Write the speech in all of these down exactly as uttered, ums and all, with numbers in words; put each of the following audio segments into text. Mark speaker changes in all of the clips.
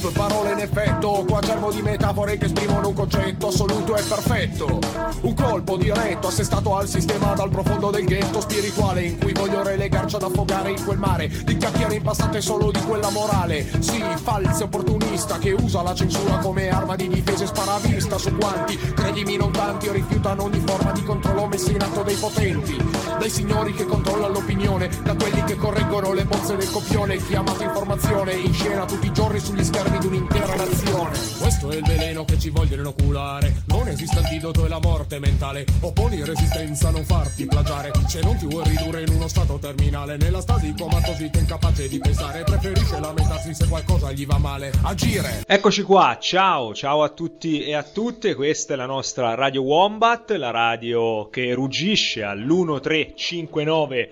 Speaker 1: Due parole in effetto, qua germo di metafore che esprimono un concetto assoluto e perfetto. Un colpo diretto assestato al sistema dal profondo del ghetto spirituale, in cui voglio relegarci ad affogare in quel mare di chiacchiere impastate solo di quella morale. Sì, falso opportunista che usa la censura come arma di difesa e sparavista su quanti, credimi non tanti, rifiutano ogni forma di controllo messa in atto dai potenti, dai signori che controllano l'opinione, da quelli che correggono le bozze del copione, chiamata informazione in scena tutti i giorni sugli schermi di un'intera nazione. Questo è il veleno che ci vogliono inoculare, non esiste antidoto e la morte mentale, opponi resistenza, non farti plagiare, se non ti vuoi ridurre in uno stato terminale, nella stasi comatosita incapace di pensare, preferisce lamentarsi se qualcosa gli va male, agire.
Speaker 2: Eccoci qua, ciao, ciao a tutti e a tutte, questa è la nostra Radio Wombat, la radio che ruggisce all'uno tre cinque nove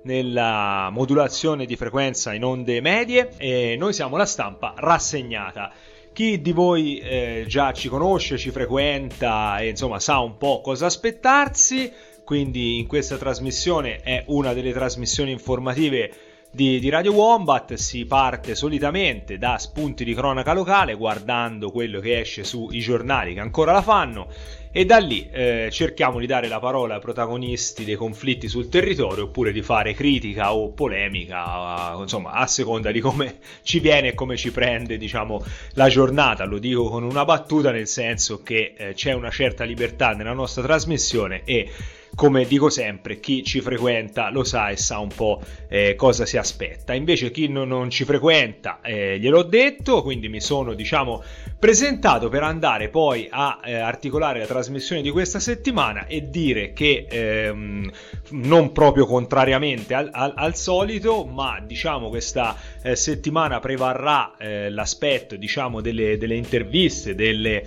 Speaker 2: nella modulazione di frequenza in onde medie, e noi siamo la stampa rassegnata. Chi di voi eh, già ci conosce, ci frequenta e insomma sa un po' cosa aspettarsi, quindi in questa trasmissione è una delle trasmissioni informative di, di Radio Wombat. Si parte solitamente da spunti di cronaca locale, guardando quello che esce sui giornali che ancora la fanno, e da lì eh, cerchiamo di dare la parola ai protagonisti dei conflitti sul territorio, oppure di fare critica o polemica, insomma a seconda di come ci viene e come ci prende, diciamo, la giornata. Lo dico con una battuta, nel senso che eh, c'è una certa libertà nella nostra trasmissione e, come dico sempre, chi ci frequenta lo sa e sa un po' eh, cosa si aspetta. Invece chi non, non ci frequenta eh, gliel'ho detto, quindi mi sono, diciamo, presentato per andare poi a eh, articolare la trasmissione di questa settimana e dire che ehm, non proprio contrariamente al, al, al solito, ma diciamo questa eh, settimana prevarrà eh, l'aspetto, diciamo, delle, delle interviste, delle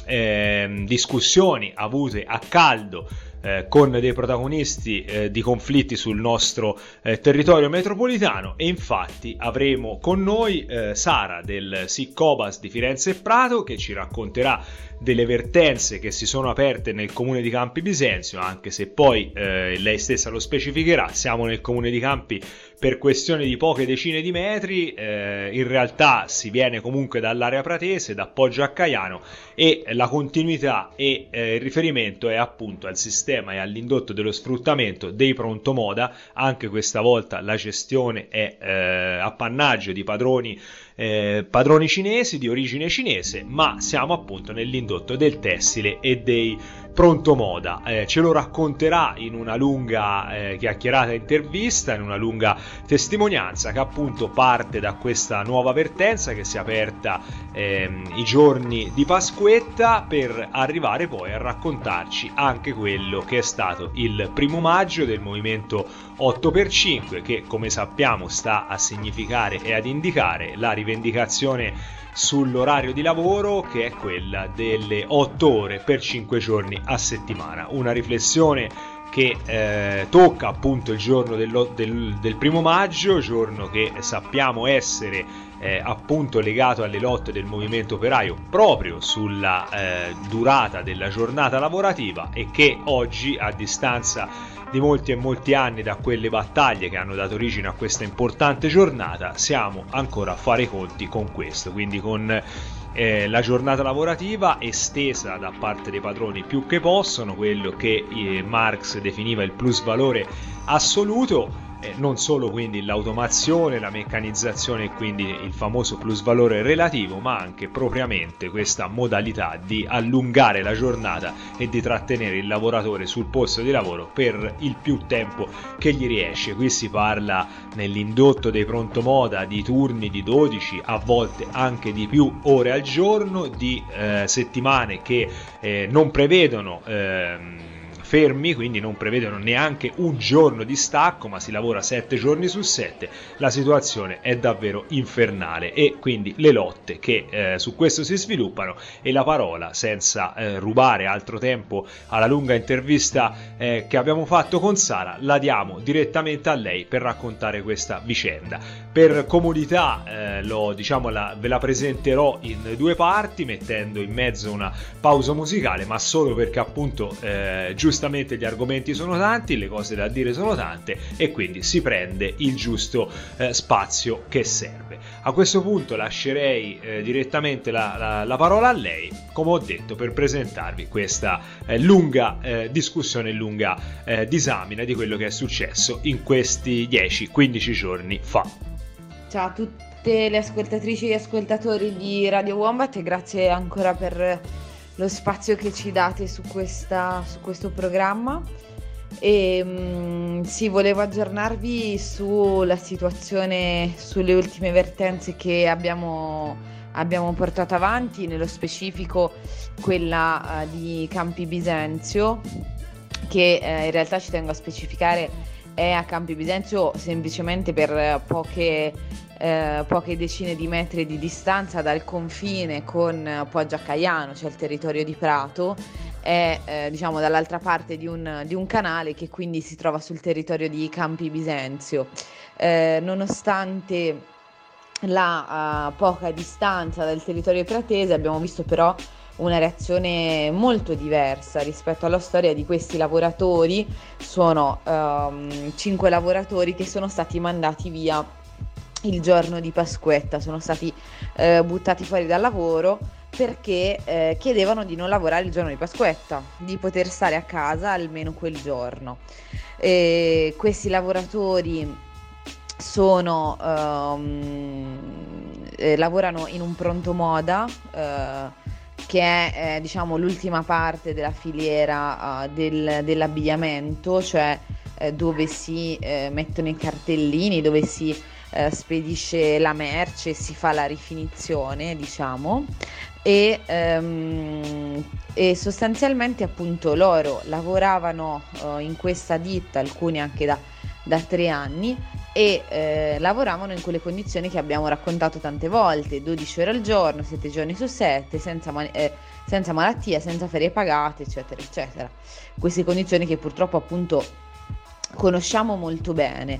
Speaker 2: eh, discussioni avute a caldo Eh, con dei protagonisti eh, di conflitti sul nostro eh, territorio metropolitano, e infatti avremo con noi eh, Sara del S I C Cobas di Firenze e Prato, che ci racconterà delle vertenze che si sono aperte nel comune di Campi Bisenzio, anche se poi eh, lei stessa lo specificherà. Siamo nel comune di Campi per questione di poche decine di metri, eh, in realtà si viene comunque dall'area pratese, da Poggio a Caiano, e la continuità e eh, il riferimento è appunto al sistema e all'indotto dello sfruttamento dei prontomoda. Anche questa volta la gestione è eh, appannaggio di padroni Eh, padroni cinesi di origine cinese, ma siamo appunto nell'indotto del tessile e dei prontomoda. Eh, ce lo racconterà in una lunga eh, chiacchierata intervista, in una lunga testimonianza che appunto parte da questa nuova vertenza che si è aperta eh, i giorni di Pasquetta, per arrivare poi a raccontarci anche quello che è stato il primo maggio del movimento otto per cinque, che come sappiamo sta a significare e ad indicare la rivendicazione sull'orario di lavoro, che è quella delle otto ore per cinque giorni a settimana. Una riflessione che eh, tocca appunto il giorno del, del, del primo maggio, giorno che sappiamo essere eh, appunto legato alle lotte del movimento operaio proprio sulla eh, durata della giornata lavorativa, e che oggi, a distanza di molti e molti anni da quelle battaglie che hanno dato origine a questa importante giornata, siamo ancora a fare i conti con questo, quindi con eh, la giornata lavorativa estesa da parte dei padroni più che possono, quello che eh, Marx definiva il plusvalore assoluto. Eh, non solo quindi l'automazione, la meccanizzazione e quindi il famoso plusvalore relativo, ma anche propriamente questa modalità di allungare la giornata e di trattenere il lavoratore sul posto di lavoro per il più tempo che gli riesce. Qui si parla nell'indotto dei prontomoda di turni di dodici, a volte anche di più ore al giorno, di eh, settimane che eh, non prevedono ehm, fermi, quindi non prevedono neanche un giorno di stacco, ma si lavora sette giorni su sette. La situazione è davvero infernale, e quindi le lotte che eh, su questo si sviluppano. E la parola, senza eh, rubare altro tempo alla lunga intervista eh, che abbiamo fatto con Sara, la diamo direttamente a lei per raccontare questa vicenda. Per comodità eh, lo, diciamo, la, ve la presenterò in due parti, mettendo in mezzo una pausa musicale, ma solo perché appunto eh, giustamente giustamente gli argomenti sono tanti, le cose da dire sono tante e quindi si prende il giusto eh, spazio che serve. A questo punto lascerei eh, direttamente la, la, la parola a lei, come ho detto, per presentarvi questa eh, lunga eh, discussione, lunga eh, disamina di quello che è successo in questi dieci quindici giorni fa.
Speaker 3: Ciao a tutte le ascoltatrici e ascoltatori di Radio Wombat e grazie ancora per lo spazio che ci date su, questa, su questo programma. E mh, sì, volevo aggiornarvi sulla situazione, sulle ultime vertenze che abbiamo, abbiamo portato avanti, nello specifico quella uh, di Campi Bisenzio, che eh, in realtà ci tengo a specificare è a Campi Bisenzio semplicemente per poche, eh, poche decine di metri di distanza dal confine con Poggio a Caiano, cioè il territorio di Prato. È eh, diciamo dall'altra parte di un, di un canale che quindi si trova sul territorio di Campi Bisenzio. Eh, nonostante la uh, poca distanza dal territorio pratese, abbiamo visto però una reazione molto diversa rispetto alla storia di questi lavoratori. Sono um, cinque lavoratori che sono stati mandati via il giorno di Pasquetta, sono stati uh, buttati fuori dal lavoro perché eh, chiedevano di non lavorare il giorno di Pasquetta, di poter stare a casa almeno quel giorno. E questi lavoratori sono um, eh, lavorano in un pronto moda eh, che è eh, diciamo l'ultima parte della filiera uh, del, dell'abbigliamento, cioè eh, dove si eh, mettono i cartellini, dove si eh, spedisce la merce, si fa la rifinizione, diciamo. E, um, e sostanzialmente appunto loro lavoravano uh, in questa ditta, alcuni anche da, da tre anni, e eh, lavoravano in quelle condizioni che abbiamo raccontato tante volte: dodici ore al giorno, sette giorni su sette, senza, man- eh, senza malattia, senza ferie pagate, eccetera eccetera. Queste condizioni che purtroppo appunto conosciamo molto bene.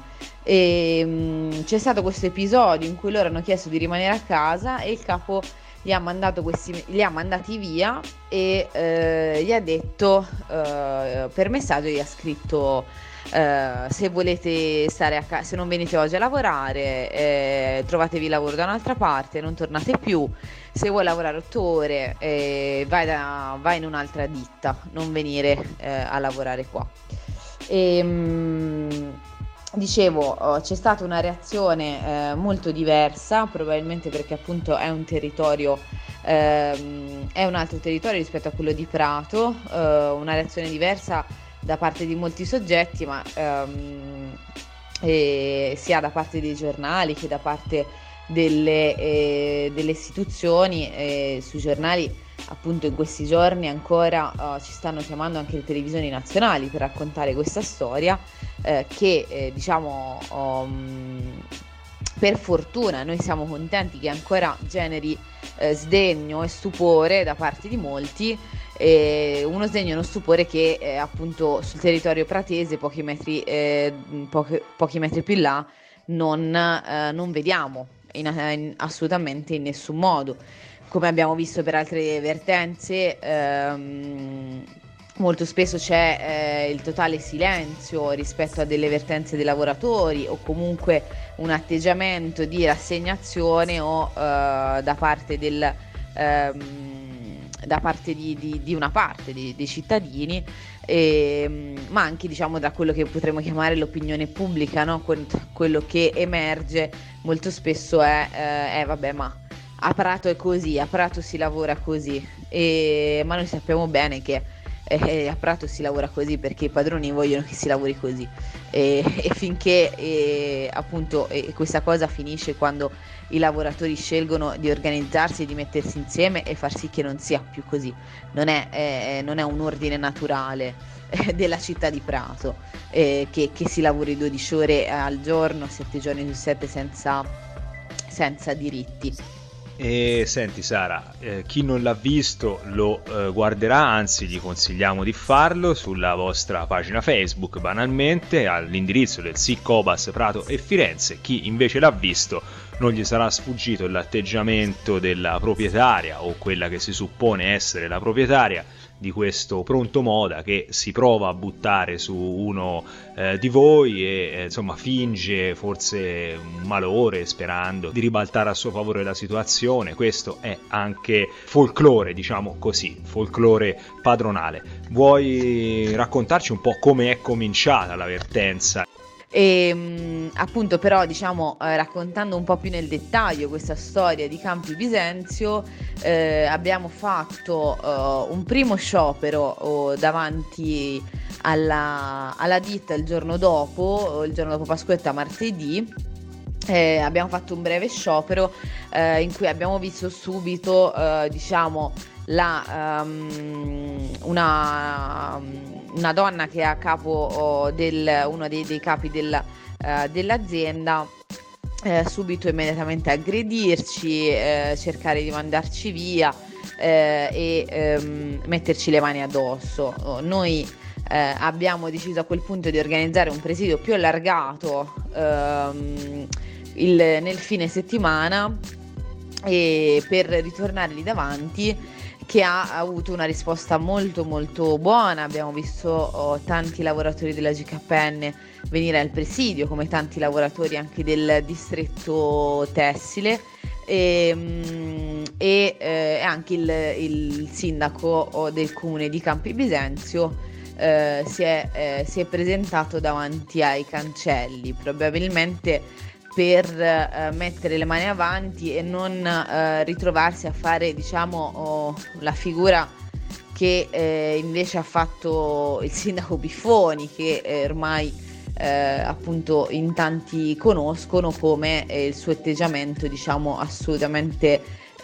Speaker 3: E mh, c'è stato questo episodio in cui loro hanno chiesto di rimanere a casa e il capo Li ha, mandato questi, li ha mandati via e eh, gli ha detto eh, per messaggio, gli ha scritto eh, se volete stare a casa, se non venite oggi a lavorare eh, trovatevi lavoro da un'altra parte, non tornate più, se vuoi lavorare otto ore eh, vai, da, vai in un'altra ditta, non venire eh, a lavorare qua. E, mh, Dicevo, oh, c'è stata una reazione eh, molto diversa, probabilmente perché appunto è un territorio, ehm, è un altro territorio rispetto a quello di Prato, eh, una reazione diversa da parte di molti soggetti, ma ehm, eh, sia da parte dei giornali che da parte delle, eh, delle istituzioni. Eh, sui giornali appunto in questi giorni ancora uh, ci stanno chiamando anche le televisioni nazionali per raccontare questa storia eh, che eh, diciamo um, per fortuna noi siamo contenti che ancora generi eh, sdegno e stupore da parte di molti, eh, uno sdegno e uno stupore che eh, appunto sul territorio pratese pochi metri, eh, pochi, pochi metri più in là non, eh, non vediamo in, in, assolutamente in nessun modo. Come abbiamo visto per altre vertenze, ehm, molto spesso c'è eh, il totale silenzio rispetto a delle vertenze dei lavoratori, o comunque un atteggiamento di rassegnazione o eh, da parte del ehm, da parte di, di, di una parte dei, dei cittadini, e, ma anche diciamo da quello che potremmo chiamare l'opinione pubblica, no? Quello che emerge molto spesso è eh, eh, vabbè, ma a Prato è così, a Prato si lavora così, e, ma noi sappiamo bene che eh, a Prato si lavora così perché i padroni vogliono che si lavori così, e, e finché eh, appunto eh, questa cosa finisce quando i lavoratori scelgono di organizzarsi, di mettersi insieme e far sì che non sia più così. Non è, eh, non è un ordine naturale eh, della città di Prato eh, che, che si lavori dodici ore al giorno, sette giorni su sette senza, senza diritti.
Speaker 2: E senti Sara, eh, chi non l'ha visto lo eh, guarderà, anzi gli consigliamo di farlo sulla vostra pagina Facebook, banalmente all'indirizzo del S I C Cobas Prato e Firenze. Chi invece l'ha visto non gli sarà sfuggito l'atteggiamento della proprietaria, o quella che si suppone essere la proprietaria di questo pronto moda che si prova a buttare su uno eh, di voi e eh, insomma finge forse un malore sperando di ribaltare a suo favore la situazione. Questo è anche folklore, diciamo così, folklore padronale. Vuoi raccontarci un po' come è cominciata la vertenza?
Speaker 3: E appunto, però, diciamo, eh, raccontando un po' più nel dettaglio questa storia di Campi Bisenzio, eh, abbiamo fatto eh, un primo sciopero oh, davanti alla, alla ditta il giorno dopo, il giorno dopo Pasquetta, martedì. Eh, abbiamo fatto un breve sciopero eh, in cui abbiamo visto subito, eh, diciamo, la, um, una, una donna che è a capo oh, del uno dei, dei capi della, uh, dell'azienda eh, subito immediatamente aggredirci, eh, cercare di mandarci via eh, e ehm, metterci le mani addosso. Oh, noi eh, abbiamo deciso a quel punto di organizzare un presidio più allargato ehm, il, nel fine settimana, e per ritornare lì davanti, che ha avuto una risposta molto molto buona. Abbiamo visto oh, tanti lavoratori della G K N venire al presidio, come tanti lavoratori anche del distretto tessile, e, e eh, anche il, il sindaco oh, del comune di Campi Bisenzio eh, si, è, eh, si è presentato davanti ai cancelli, probabilmente per eh, mettere le mani avanti e non eh, ritrovarsi a fare, diciamo, oh, la figura che eh, invece ha fatto il sindaco Biffoni, che eh, ormai eh, appunto in tanti conoscono come eh, il suo atteggiamento, diciamo, assolutamente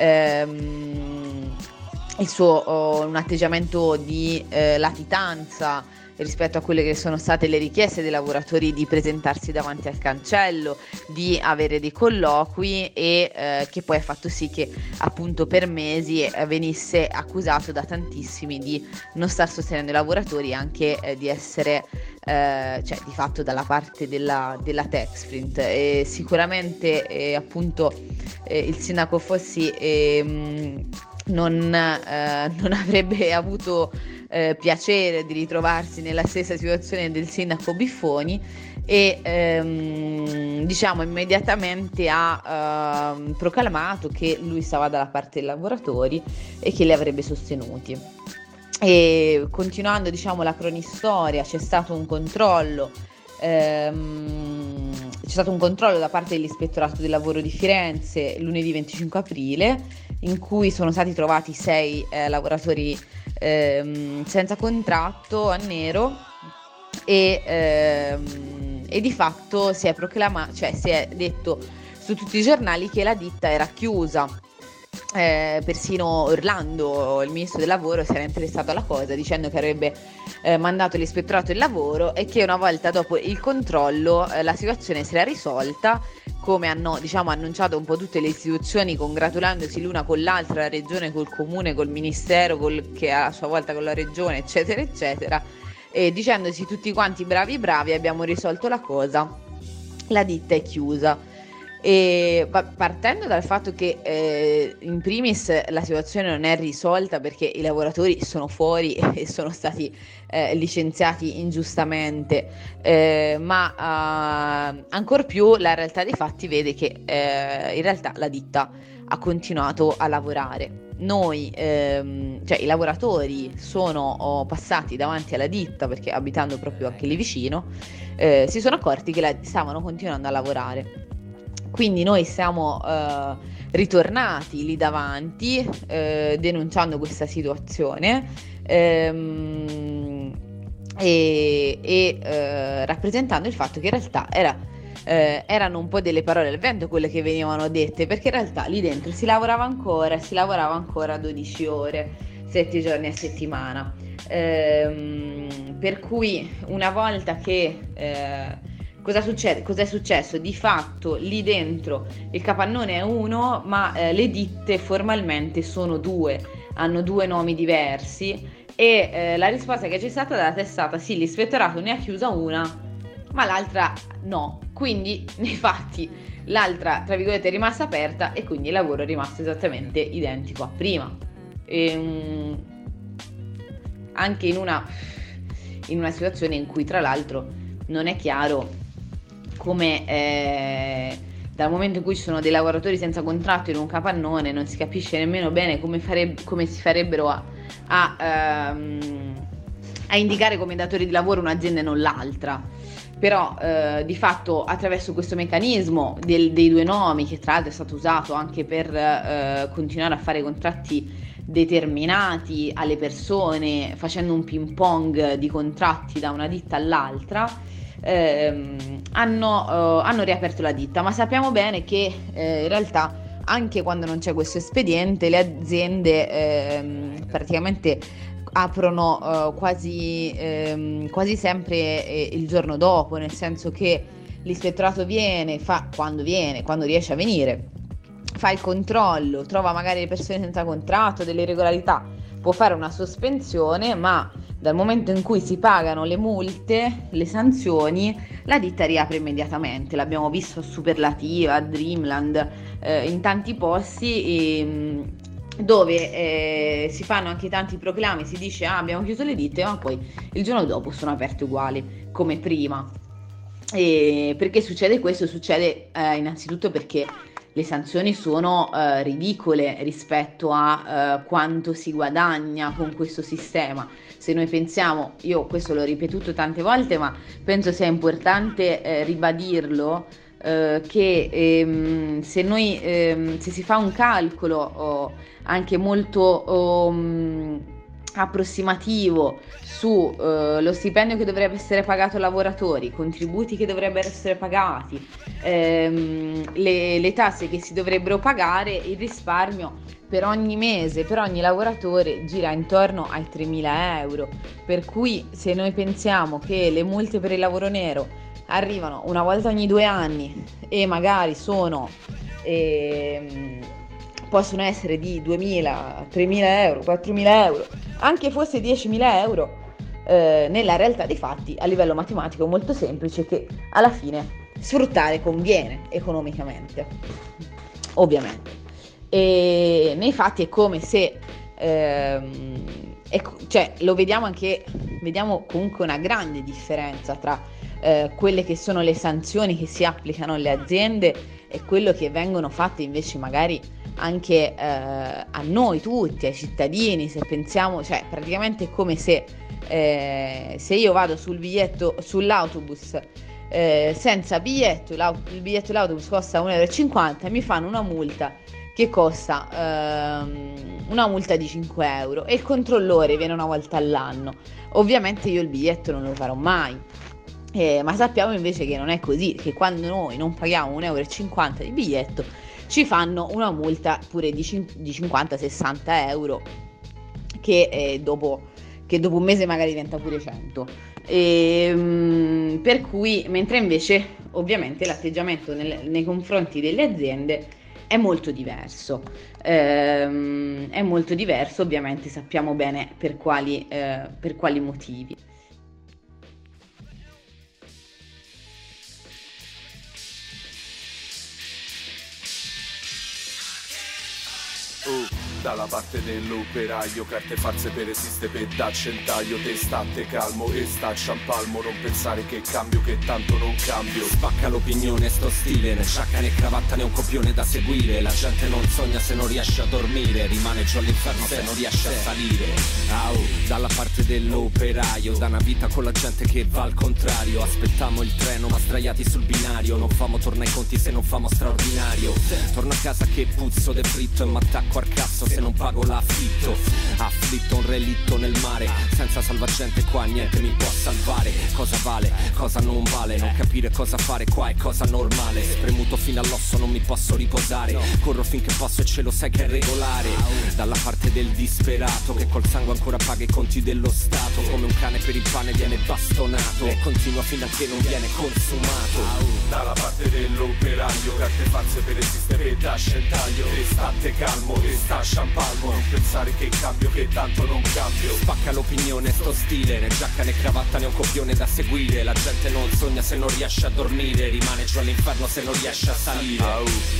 Speaker 3: ehm, il suo oh, un atteggiamento di eh, latitanza rispetto a quelle che sono state le richieste dei lavoratori di presentarsi davanti al cancello, di avere dei colloqui, e eh, che poi ha fatto sì che appunto per mesi eh, venisse accusato da tantissimi di non star sostenendo i lavoratori, anche eh, di essere eh, cioè di fatto dalla parte della, della Texprint. E sicuramente eh, appunto eh, il sindaco Fossi eh, non, eh, non avrebbe avuto Eh, piacere di ritrovarsi nella stessa situazione del sindaco Biffoni, e ehm, diciamo immediatamente ha ehm, proclamato che lui stava dalla parte dei lavoratori e che li avrebbe sostenuti. E continuando, diciamo, la cronistoria, c'è stato un controllo ehm, c'è stato un controllo da parte dell'Ispettorato del Lavoro di Firenze lunedì venticinque aprile, in cui sono stati trovati sei eh, lavoratori ehm, senza contratto a nero, e, ehm, e di fatto si è proclamato, cioè si è detto su tutti i giornali che la ditta era chiusa. Eh, persino Orlando, il ministro del lavoro, si era interessato alla cosa, dicendo che avrebbe eh, mandato l'ispettorato del lavoro, e che una volta dopo il controllo eh, la situazione si era risolta, come hanno, diciamo, annunciato un po' tutte le istituzioni, congratulandosi l'una con l'altra, la regione col comune, col ministero, col, che a sua volta con la regione, eccetera eccetera, e dicendosi tutti quanti bravi bravi, abbiamo risolto la cosa, la ditta è chiusa. E partendo dal fatto che eh, in primis la situazione non è risolta perché i lavoratori sono fuori e sono stati eh, licenziati ingiustamente, eh, ma eh, ancor più la realtà dei fatti vede che eh, in realtà la ditta ha continuato a lavorare. Noi, ehm, cioè i lavoratori sono oh, passati davanti alla ditta, perché abitando proprio anche lì vicino, eh, si sono accorti che la, stavano continuando a lavorare. Quindi noi siamo eh, ritornati lì davanti eh, denunciando questa situazione ehm, e, e eh, rappresentando il fatto che in realtà era, eh, erano un po' delle parole al vento quelle che venivano dette, perché in realtà lì dentro si lavorava ancora, si lavorava ancora dodici ore, sette giorni a settimana, ehm, per cui una volta che... Eh, Cosa succede? Cos'è successo? Di fatto lì dentro il capannone è uno, ma eh, le ditte formalmente sono due, hanno due nomi diversi, e eh, la risposta che c'è stata data è stata: sì, l'ispettorato ne ha chiusa una, ma l'altra no. Quindi nei fatti l'altra, tra virgolette, è rimasta aperta, e quindi il lavoro è rimasto esattamente identico a prima. E, um, anche in una, in una situazione in cui tra l'altro non è chiaro come eh, dal momento in cui ci sono dei lavoratori senza contratto in un capannone non si capisce nemmeno bene come, fareb- come si farebbero a, a, um, a indicare come datori di lavoro un'azienda e non l'altra. Però eh, di fatto attraverso questo meccanismo del, dei due nomi, che tra l'altro è stato usato anche per eh, continuare a fare contratti determinati alle persone, facendo un ping pong di contratti da una ditta all'altra, ehm, hanno, eh, hanno riaperto la ditta. Ma sappiamo bene che eh, in realtà anche quando non c'è questo espediente le aziende ehm, praticamente aprono uh, quasi, ehm, quasi sempre eh, il giorno dopo, nel senso che l'ispettorato viene, fa quando viene, quando riesce a venire, fa il controllo, trova magari le persone senza contratto, delle irregolarità, può fare una sospensione, ma dal momento in cui si pagano le multe, le sanzioni, la ditta riapre immediatamente. L'abbiamo visto a Superlativa, a Dreamland, eh, in tanti posti e, dove eh, si fanno anche tanti proclami, si dice ah, abbiamo chiuso le ditte, ma poi il giorno dopo sono aperte uguali come prima. E perché succede questo? Succede eh, innanzitutto perché le sanzioni sono eh, ridicole rispetto a eh, quanto si guadagna con questo sistema. Se noi pensiamo, io questo l'ho ripetuto tante volte, ma penso sia importante eh, ribadirlo, eh, che ehm, se noi ehm, se si fa un calcolo oh, anche molto oh, approssimativo su eh, lo stipendio che dovrebbe essere pagato ai lavoratori, i contributi che dovrebbero essere pagati, ehm, le, le tasse che si dovrebbero pagare, il risparmio per ogni mese, per ogni lavoratore gira intorno ai tremila euro, per cui se noi pensiamo che le multe per il lavoro nero arrivano una volta ogni due anni e magari sono ehm, possono essere di duemila, tremila euro, quattromila euro, anche fosse diecimila euro, eh, nella realtà dei fatti a livello matematico è molto semplice che alla fine sfruttare conviene economicamente, ovviamente. E nei fatti è come se ehm, è, cioè lo vediamo anche, vediamo comunque una grande differenza tra eh, quelle che sono le sanzioni che si applicano alle aziende e quello che vengono fatte invece magari anche eh, a noi tutti, ai cittadini. Se pensiamo, cioè praticamente è come se eh, se io vado sul biglietto, sull'autobus eh, senza biglietto, il biglietto dell'autobus costa un euro e cinquanta e mi fanno una multa che costa ehm, una multa di cinque euro e il controllore viene una volta all'anno. Ovviamente io il biglietto non lo farò mai, eh, ma sappiamo invece che non è così, che quando noi non paghiamo un euro e cinquanta di biglietto ci fanno una multa pure di, di cinquanta sessanta euro che, eh, dopo, che dopo un mese magari diventa pure cento. E, mh, per cui, mentre invece ovviamente l'atteggiamento nel, nei confronti delle aziende è molto diverso, ehm, è molto diverso, ovviamente sappiamo bene per quali, eh, per quali motivi.
Speaker 1: Oh, dalla parte dell'operaio, carte false per esiste per d'accendaio. Te state calmo e staccia un palmo, non pensare che cambio, che tanto non cambio.
Speaker 4: Spacca l'opinione, sto stile, né sciacca né cravatta né un copione da seguire. La gente non sogna se non riesce a dormire, rimane giù all'inferno se non riesce a salire. Au, dalla parte dell'operaio, da una vita con la gente che va al contrario. Aspettiamo il treno ma straiati sul binario, non famo torna i conti se non famo straordinario. Torno a casa che puzzo de fritto e m'attacco al cazzo se non pago l'affitto. Afflitto un relitto nel mare, senza salvagente qua niente mi può salvare. Cosa vale, cosa non vale, non capire cosa fare qua è cosa normale. Spremuto fino all'osso non mi posso riposare, corro finché posso e ce lo sai che è regolare. Dalla parte del disperato che col sangue ancora paga i conti dello Stato, come un cane per il pane viene bastonato e continua fino a che non viene consumato.
Speaker 1: Dalla parte dell'operaio, carte false per esistere da scettaglio. E state calmo e staccia un palmo, non pensare che cambio, che tanto non cambio.
Speaker 4: Spacca l'opinione, sto stile, né giacca né cravatta né un copione da seguire. La gente non sogna se non riesce a dormire, rimane giù all'inferno se non riesce a salire.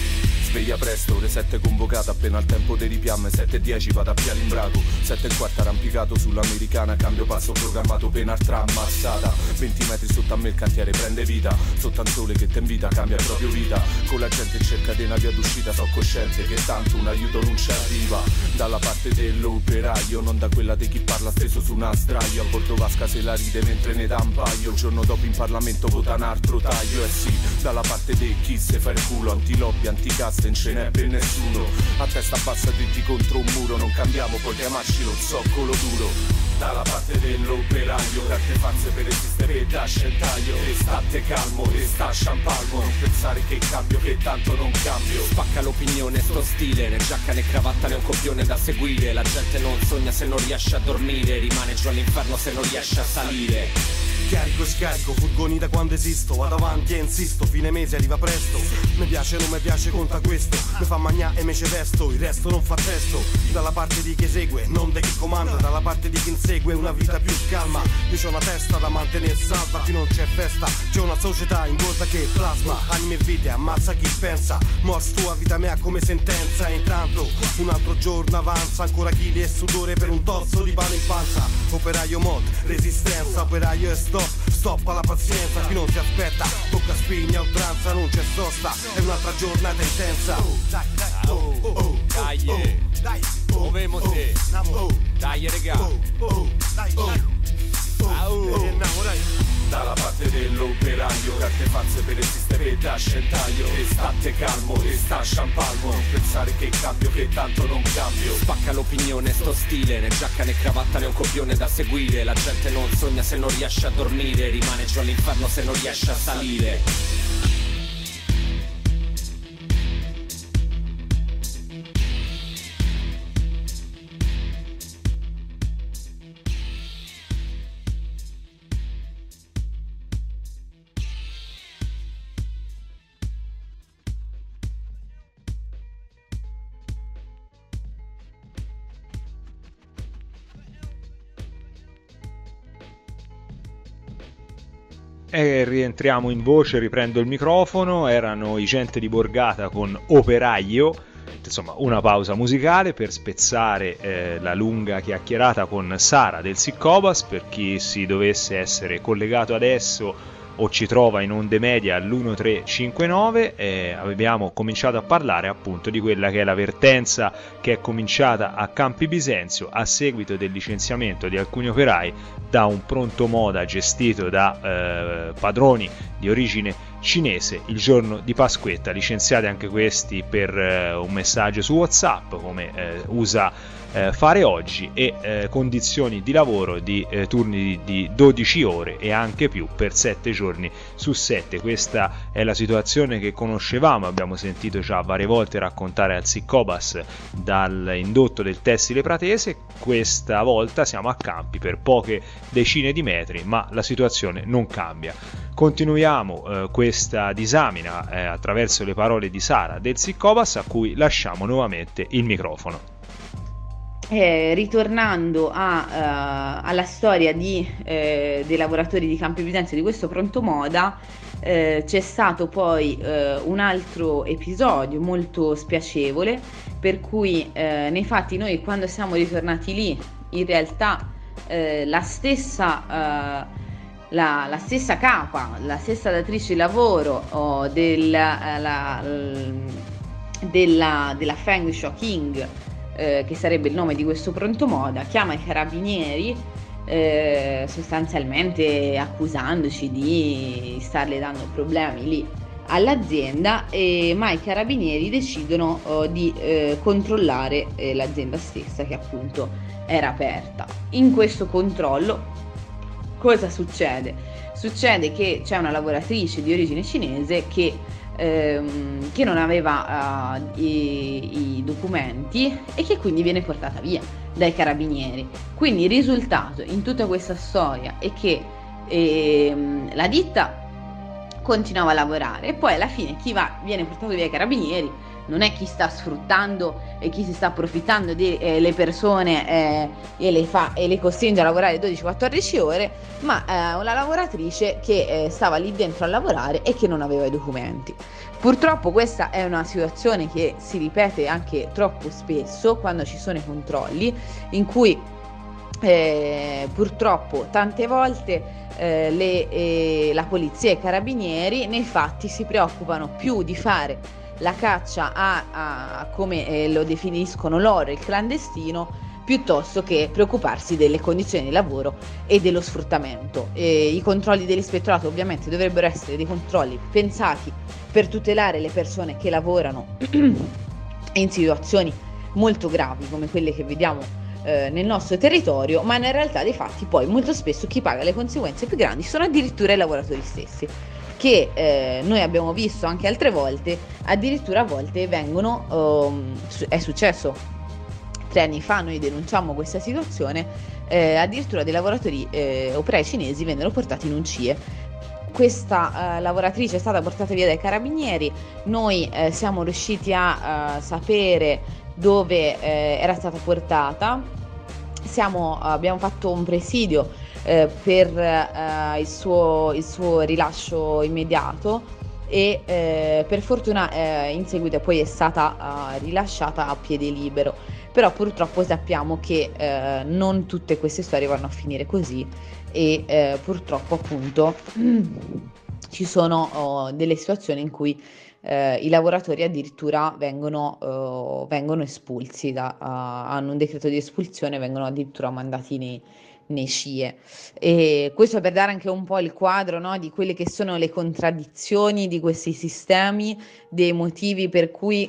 Speaker 5: sveglia presto, ore sette convocata, appena al tempo dei ripiamme, sette e dieci vado a Piali Imbraco, sette e quarta arrampicato sull'americana, cambio passo programmato, penaltra ammazzata, venti metri sotto a me il cantiere prende vita, sotto un sole che ti invita, cambia proprio vita, con la gente in cerca di una via d'uscita, so cosciente che tanto un aiuto non ci arriva, dalla parte dell'operaio, non da quella di chi parla steso su una sdraio, a bordo vasca se la ride mentre ne dà un paio, il giorno dopo in Parlamento vota un altro taglio, eh sì, dalla parte di chi se fa il culo, anti-lobby, anti-casta, non ce n'è per nessuno, a testa bassa dritti contro un muro, non cambiamo, puoi chiamarci lo zoccolo duro. Dalla parte dell'operaio, carte false per esistere da scettaio, e state calmo, e sta champalmo, non pensare che cambio, che tanto non cambio.
Speaker 4: Spacca l'opinione, sto stile, né giacca né cravatta né un copione da seguire, la gente non sogna se non riesce a dormire, rimane giù all'inferno se non riesce a salire.
Speaker 6: Carico e scarico, furgoni da quando esisto, vado avanti e insisto, fine mese arriva presto, mi piace o non mi piace conta questo, mi fa magnà e me ce vesto, il resto non fa testo, dalla parte di chi esegue, non di chi comanda, dalla parte di chi insegue una vita più calma, io c'ho una testa da mantenere salva, qui non c'è festa, c'è una società in borda che plasma, anime e vite, ammazza chi pensa, mors tua vita mea come sentenza, e intanto un altro giorno avanza, ancora chili e sudore per un tozzo di pane in panza, operaio mod, resistenza, operaio e stop, stop alla pazienza, qui non si aspetta, tocca spigna, oltranza, non c'è sosta, è un'altra giornata intensa. Dai, dai, oh, oh, oh,
Speaker 4: dai,
Speaker 6: oh, dai,
Speaker 4: muovemose, dai regà,
Speaker 6: dai,
Speaker 5: dalla parte dell'operaio, carte false per esistere da scettaio, e state calmo, e sta champalmo, non pensare che cambio, che tanto non cambio.
Speaker 4: Spacca l'opinione, sto stile, né giacca né cravatta né un copione da seguire, la gente non sogna se non riesce a dormire, rimane giù all'inferno se non riesce a salire.
Speaker 2: E rientriamo in voce, riprendo il microfono, erano i Gente di Borgata con Operaio, insomma una pausa musicale per spezzare eh, la lunga chiacchierata con Sara del Siccobas, per chi si dovesse essere collegato adesso o ci trova in onde media all'uno tre cinque nove, eh, abbiamo cominciato a parlare appunto di quella che è la vertenza che è cominciata a Campi Bisenzio a seguito del licenziamento di alcuni operai da un pronto moda gestito da eh, padroni di origine cinese il giorno di Pasquetta, licenziati anche questi per eh, un messaggio su WhatsApp come eh, usa eh, fare oggi, e eh, condizioni di lavoro di eh, turni di, di dodici ore e anche più per sette giorni su sette. Questa è la situazione che conoscevamo, abbiamo sentito già varie volte raccontare al Siccobas dall'indotto del tessile pratese. Questa volta siamo a Campi per poche decine di metri, ma la situazione non cambia. Continuiamo eh, questa disamina eh, attraverso le parole di Sara del Siccobas, a cui lasciamo nuovamente il microfono.
Speaker 3: Eh, ritornando a, uh, alla storia di, eh, dei lavoratori di Campi Bisenzio, di questo pronto moda, eh, c'è stato poi eh, un altro episodio molto spiacevole, per cui eh, nei fatti noi quando siamo ritornati lì in realtà eh, la stessa uh, La, la stessa capa, la stessa datrice di lavoro oh, del, uh, la, della, della Feng Shuoqing, eh, che sarebbe il nome di questo pronto moda, chiama i carabinieri eh, sostanzialmente accusandoci di starle dando problemi lì all'azienda, e, ma i carabinieri decidono oh, di eh, controllare eh, l'azienda stessa, che appunto era aperta. In questo controllo cosa succede? Succede che c'è una lavoratrice di origine cinese che, ehm, che non aveva uh, i, i documenti e che quindi viene portata via dai carabinieri. Quindi il risultato in tutta questa storia è che ehm, la ditta continuava a lavorare e poi alla fine chi va, viene portato via ai carabinieri non è chi sta sfruttando e chi si sta approfittando delle eh, persone eh, e, le fa, e le costringe a lavorare dodici quattordici ore, ma eh, una lavoratrice che eh, stava lì dentro a lavorare e che non aveva i documenti. Purtroppo questa è una situazione che si ripete anche troppo spesso quando ci sono i controlli, in cui eh, purtroppo tante volte eh, le, eh, la polizia e i carabinieri nei fatti si preoccupano più di fare la caccia a, a come eh, lo definiscono loro, il clandestino, piuttosto che preoccuparsi delle condizioni di lavoro e dello sfruttamento. E i controlli dell'ispettorato ovviamente dovrebbero essere dei controlli pensati per tutelare le persone che lavorano in situazioni molto gravi come quelle che vediamo eh, nel nostro territorio, ma in realtà dei fatti poi molto spesso chi paga le conseguenze più grandi sono addirittura i lavoratori stessi, che eh, noi abbiamo visto anche altre volte, addirittura a volte vengono, um, è successo tre anni fa, noi denunciamo questa situazione, eh, addirittura dei lavoratori eh, operai cinesi vennero portati in un C I E. Questa eh, lavoratrice è stata portata via dai carabinieri, noi eh, siamo riusciti a uh, sapere dove eh, era stata portata, siamo, abbiamo fatto un presidio eh, per eh, il, suo, il suo rilascio immediato e eh, per fortuna eh, in seguito poi è stata uh, rilasciata a piede libero, però purtroppo sappiamo che eh, non tutte queste storie vanno a finire così e eh, purtroppo appunto ci sono oh, delle situazioni in cui eh, i lavoratori addirittura vengono, uh, vengono espulsi, da, uh, hanno un decreto di espulsione, vengono addirittura mandati nei nei C I E. E questo per dare anche un po' il quadro, no, di quelle che sono le contraddizioni di questi sistemi, dei motivi per cui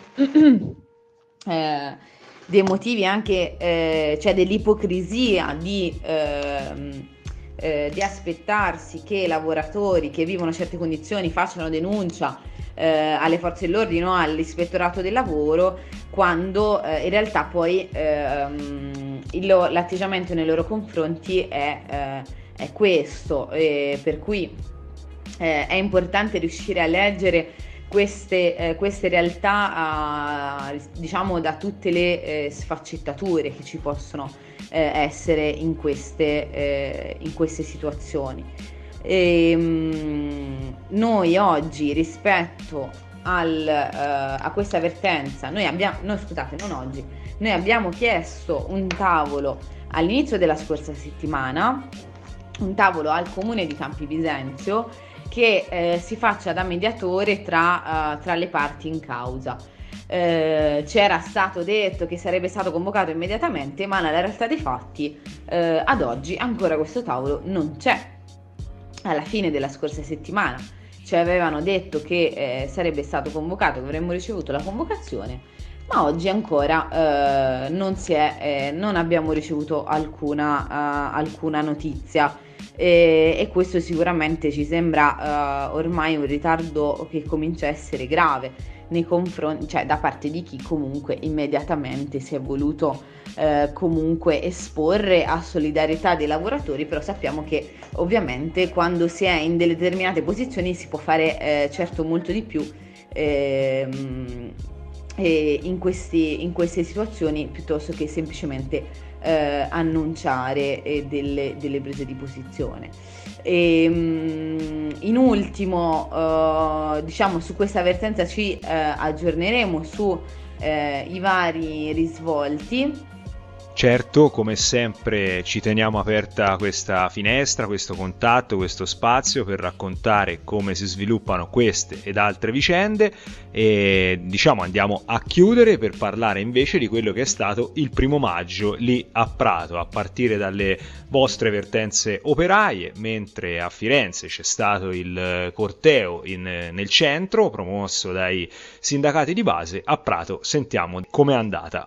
Speaker 3: eh, dei motivi anche eh, cioè dell'ipocrisia di eh, eh, di aspettarsi che lavoratori che vivono certe condizioni facciano denuncia eh, alle forze dell'ordine o all'ispettorato del lavoro, quando eh, in realtà poi ehm, il, l'atteggiamento nei loro confronti è, eh, è questo, eh, per cui eh, è importante riuscire a leggere queste, eh, queste realtà eh, diciamo da tutte le eh, sfaccettature che ci possono eh, essere in queste, eh, in queste situazioni. E, mh, noi oggi rispetto al, uh, a questa vertenza noi abbiamo, no scusate non oggi, noi abbiamo chiesto un tavolo all'inizio della scorsa settimana, un tavolo al comune di Campi Bisenzio che eh, si faccia da mediatore tra, uh, tra le parti in causa. Eh, c'era stato detto che sarebbe stato convocato immediatamente, ma nella realtà dei fatti eh, ad oggi ancora questo tavolo non c'è. Alla fine della scorsa settimana ci avevano detto che eh, sarebbe stato convocato, che avremmo ricevuto la convocazione, ma oggi ancora eh, non si è, eh, non abbiamo ricevuto alcuna, uh, alcuna notizia e, e questo sicuramente ci sembra uh, ormai un ritardo che comincia a essere grave nei confronti, cioè da parte di chi comunque immediatamente si è voluto eh, comunque esporre a solidarietà dei lavoratori, però sappiamo che ovviamente quando si è in delle determinate posizioni si può fare eh, certo molto di più ehm, e in, questi, in queste situazioni piuttosto che semplicemente eh, annunciare eh, delle, delle prese di posizione. E, in ultimo uh, diciamo su questa avvertenza ci uh, aggiorneremo su uh, i vari risvolti.
Speaker 2: Certo, come sempre ci teniamo aperta questa finestra, questo contatto, questo spazio per raccontare come si sviluppano queste ed altre vicende e diciamo andiamo a chiudere per parlare invece di quello che è stato il primo maggio lì a Prato, a partire dalle vostre vertenze operaie, mentre a Firenze c'è stato il corteo in, nel centro promosso dai sindacati di base. A Prato sentiamo com'è andata.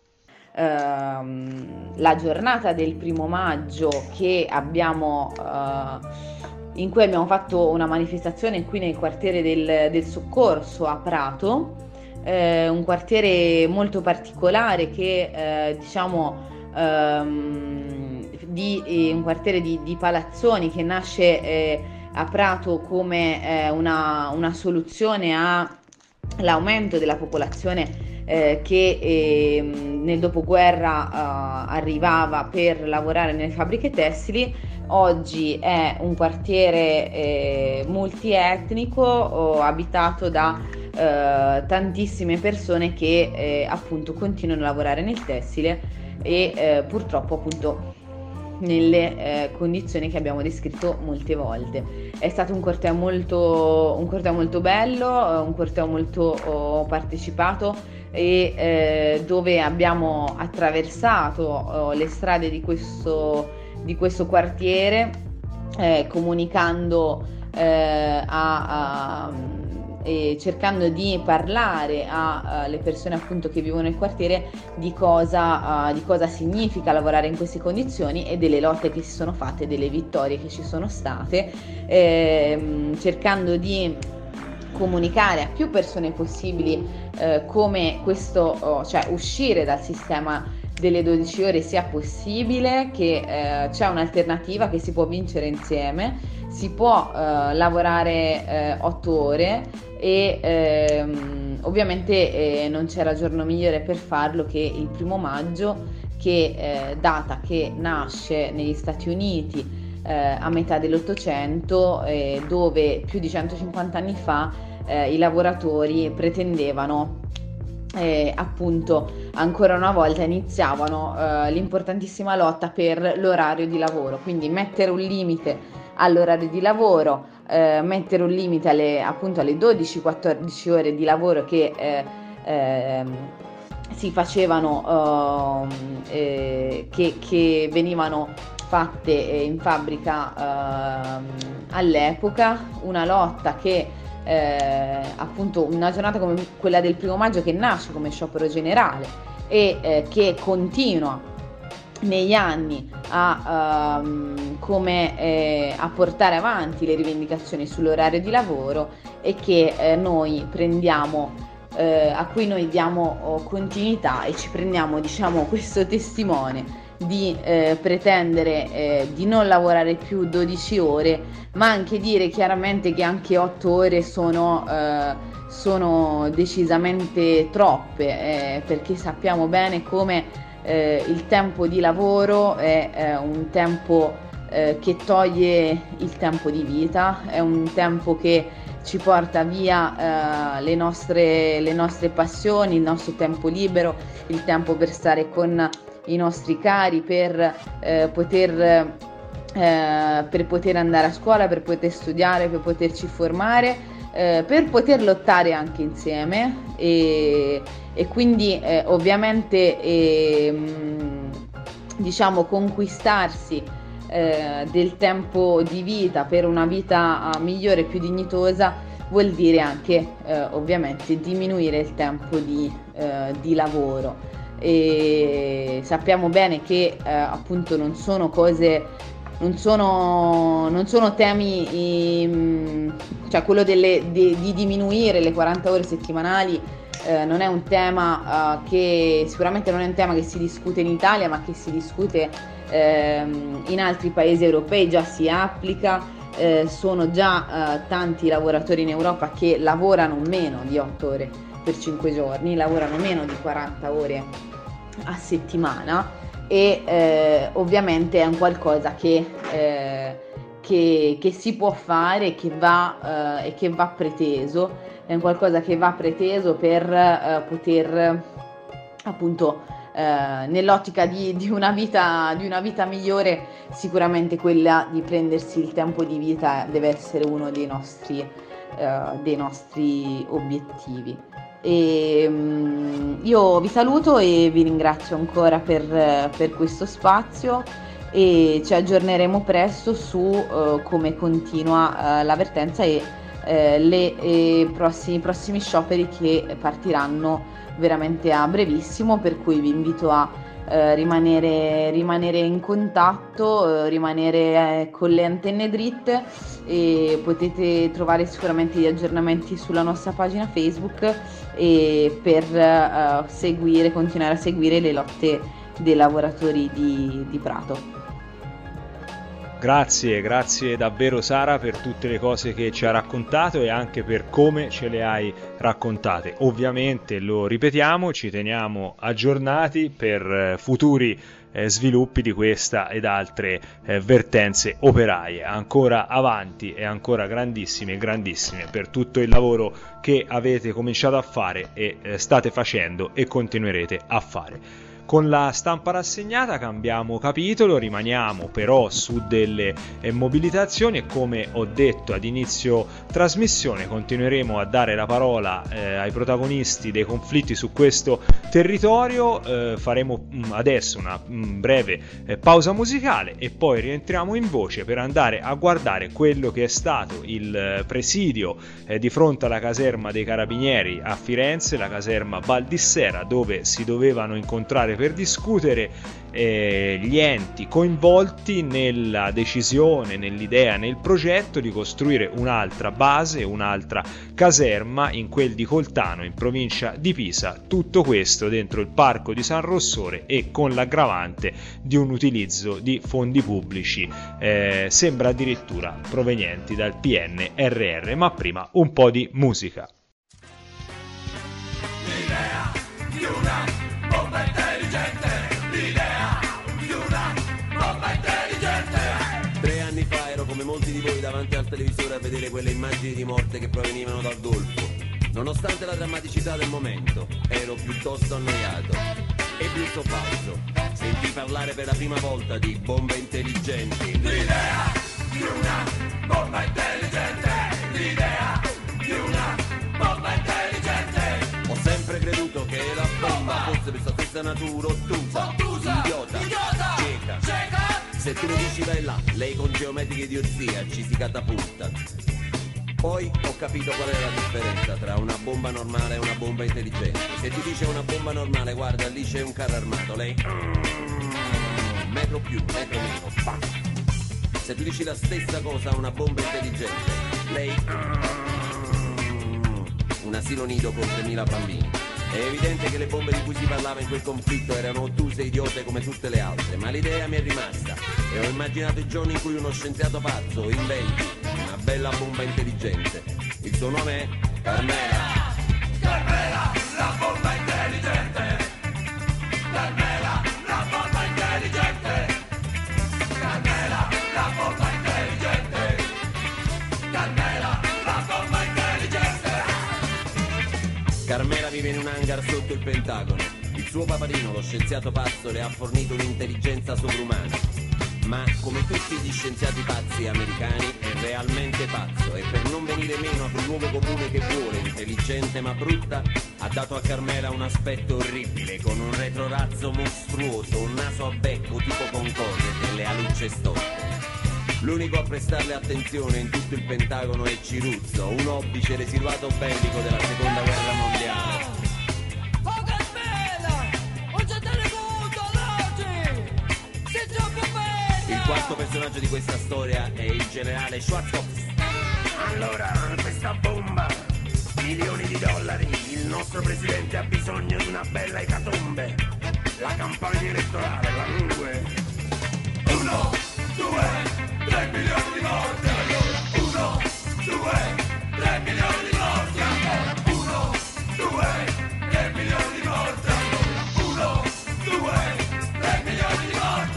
Speaker 3: Uh, la giornata del primo maggio che abbiamo uh, in cui abbiamo fatto una manifestazione qui nel quartiere del, del Soccorso a Prato, uh, un quartiere molto particolare che uh, diciamo um, di, eh, un quartiere di, di palazzoni che nasce eh, a Prato come eh, una, una soluzione a l'aumento della popolazione eh, che eh, nel dopoguerra eh, arrivava per lavorare nelle fabbriche tessili. Oggi è un quartiere eh, multietnico oh, abitato da eh, tantissime persone che eh, appunto continuano a lavorare nel tessile e eh, purtroppo appunto nelle eh, condizioni che abbiamo descritto molte volte. È stato un corteo molto, un corteo molto bello, un corteo molto oh, partecipato e eh, dove abbiamo attraversato oh, le strade di questo, di questo quartiere eh, comunicando eh, a, a e cercando di parlare alle persone appunto che vivono nel quartiere di cosa, uh, di cosa significa lavorare in queste condizioni e delle lotte che si sono fatte, delle vittorie che ci sono state, ehm, cercando di comunicare a più persone possibili eh, come questo, oh, cioè uscire dal sistema delle dodici ore sia possibile, che eh, c'è un'alternativa, che si può vincere insieme, si può eh, lavorare eh, otto ore e ehm, ovviamente eh, non c'era giorno migliore per farlo che il primo maggio, che eh, data che nasce negli Stati Uniti eh, a metà dell'Ottocento, eh, dove più di centocinquanta anni fa eh, i lavoratori pretendevano Eh, appunto ancora una volta iniziavano eh, l'importantissima lotta per l'orario di lavoro, quindi mettere un limite all'orario di lavoro, eh, mettere un limite alle, appunto alle dodici quattordici ore di lavoro che eh, eh, si facevano eh, eh, che, che venivano fatte in fabbrica eh, all'epoca, una lotta che Eh, appunto una giornata come quella del primo maggio, che nasce come sciopero generale e eh, che continua negli anni a, um, come, eh, a portare avanti le rivendicazioni sull'orario di lavoro e che eh, noi prendiamo eh, a cui noi diamo oh, continuità e ci prendiamo, diciamo, questo testimone di eh, pretendere eh, di non lavorare più dodici ore, ma anche dire chiaramente che anche otto ore sono, eh, sono decisamente troppe, eh, perché sappiamo bene come eh, il tempo di lavoro è eh, un tempo eh, che toglie il tempo di vita, è un tempo che ci porta via eh, le nostre, le nostre passioni, il nostro tempo libero, il tempo per stare con i nostri cari, per eh, poter eh, per poter andare a scuola, per poter studiare, per poterci formare, eh, per poter lottare anche insieme e, e quindi eh, ovviamente eh, diciamo conquistarsi eh, del tempo di vita per una vita migliore, più dignitosa, vuol dire anche eh, ovviamente diminuire il tempo di, eh, di lavoro. E sappiamo bene che eh, appunto non sono cose, non sono, non sono temi, ehm, cioè quello delle, de, di diminuire le quaranta ore settimanali eh, non è un tema eh, che sicuramente non è un tema che si discute in Italia, ma che si discute ehm, in altri paesi europei, già si applica, eh, sono già eh, tanti lavoratori in Europa che lavorano meno di otto ore per cinque giorni, lavorano meno di quaranta ore a settimana e eh, ovviamente è un qualcosa che, eh, che, che si può fare, che va, eh, e che va preteso, è un qualcosa che va preteso per eh, poter appunto eh, nell'ottica di, di una vita di una vita migliore. Sicuramente quella di prendersi il tempo di vita deve essere uno dei nostri, eh, dei nostri obiettivi. E, um, io vi saluto e vi ringrazio ancora per, per questo spazio e ci aggiorneremo presto su uh, come continua uh, la vertenza e uh, le e prossimi, prossimi scioperi che partiranno veramente a brevissimo, per cui vi invito a uh, rimanere, rimanere in contatto, uh, rimanere eh, con le antenne dritte, e potete trovare sicuramente gli aggiornamenti sulla nostra pagina Facebook e per uh, seguire, continuare a seguire le lotte dei lavoratori di, di Prato.
Speaker 2: Grazie, grazie davvero Sara per tutte le cose che ci ha raccontato e anche per come ce le hai raccontate. Ovviamente, lo ripetiamo, ci teniamo aggiornati per futuri eh, sviluppi di questa ed altre eh, vertenze operaie. Ancora avanti e ancora grandissime e grandissime per tutto il lavoro che avete cominciato a fare e eh, state facendo e continuerete a fare. Con la stampa rassegnata cambiamo capitolo, rimaniamo però su delle eh, mobilitazioni e come ho detto ad inizio trasmissione continueremo a dare la parola eh, ai protagonisti dei conflitti su questo territorio. Eh, faremo mh, adesso una mh, breve eh, pausa musicale e poi rientriamo in voce per andare a guardare quello che è stato il eh, presidio eh, di fronte alla caserma dei Carabinieri a Firenze, la caserma Baldissera, dove si dovevano incontrare per discutere eh, gli enti coinvolti nella decisione, nell'idea, nel progetto di costruire un'altra base, un'altra caserma in quel di Coltano, in provincia di Pisa. Tutto questo dentro il parco di San Rossore e con l'aggravante di un utilizzo di fondi pubblici, eh, sembra addirittura provenienti dal P N R R. Ma prima un po' di musica.
Speaker 7: L'idea di una bomba intelligente, l'idea di una bomba intelligente.
Speaker 8: Tre anni fa ero come molti di voi davanti al televisore a vedere quelle immagini di morte che provenivano dal Golfo. Nonostante la drammaticità del momento, ero piuttosto annoiato. E brutto falso, sentii parlare per la prima volta di bombe intelligenti.
Speaker 7: L'idea di una bomba intelligente, l'idea di una bomba intelligente.
Speaker 8: Ho sempre creduto che la bomba fosse per sua stessa natura ottusa,
Speaker 7: Ottusa,
Speaker 8: idiota,
Speaker 7: idiota,
Speaker 8: cieca.
Speaker 7: cieca.
Speaker 8: Se tu mi dici vai là, lei con geometrica idiozia ci si catapulta. Poi ho capito qual è la differenza tra una bomba normale e una bomba intelligente. Se ti dice una bomba normale, guarda, lì c'è un carro armato, lei metro più, metro meno, bam. Se tu dici la stessa cosa a una bomba intelligente, lei un asilo nido con tremila bambini. È evidente che le bombe di cui si parlava in quel conflitto erano ottuse e idiote come tutte le altre, ma l'idea mi è rimasta e ho immaginato il giorno in cui uno scienziato pazzo inventi una bella bomba intelligente. Il suo nome è Carmela.
Speaker 7: Carmela, la bomba intelligente. Carmela, la bomba intelligente. Carmela, la bomba intelligente. Carmela, la bomba intelligente.
Speaker 8: Carmela vive in un hangar sotto il Pentagono. Il suo papadino, lo scienziato pazzo, le ha fornito un'intelligenza sovrumana. Ma come tutti gli scienziati pazzi americani è realmente pazzo e per non venire meno a quel luogo comune che vuole, intelligente ma brutta, ha dato a Carmela un aspetto orribile con un retrorazzo mostruoso, un naso a becco tipo Concorde e le alucce storte. L'unico a prestarle attenzione in tutto il Pentagono è Ciruzzo, un obbice residuato bellico della seconda guerra mondiale.
Speaker 9: Oh Carmela! Non c'è telefono oggi! Sei troppo bella!
Speaker 8: Il quarto personaggio di questa storia è il generale Schwarzkopf.
Speaker 10: Allora, questa bomba, milioni di dollari, il nostro presidente ha bisogno di una bella ecatombe. La campagna elettorale, la lungue.
Speaker 7: Uno, due, tre milioni di morti allora. Uno, due, tre milioni di morti allora. Uno, due, tre milioni di morti allora. Uno, due, tre milioni di morti.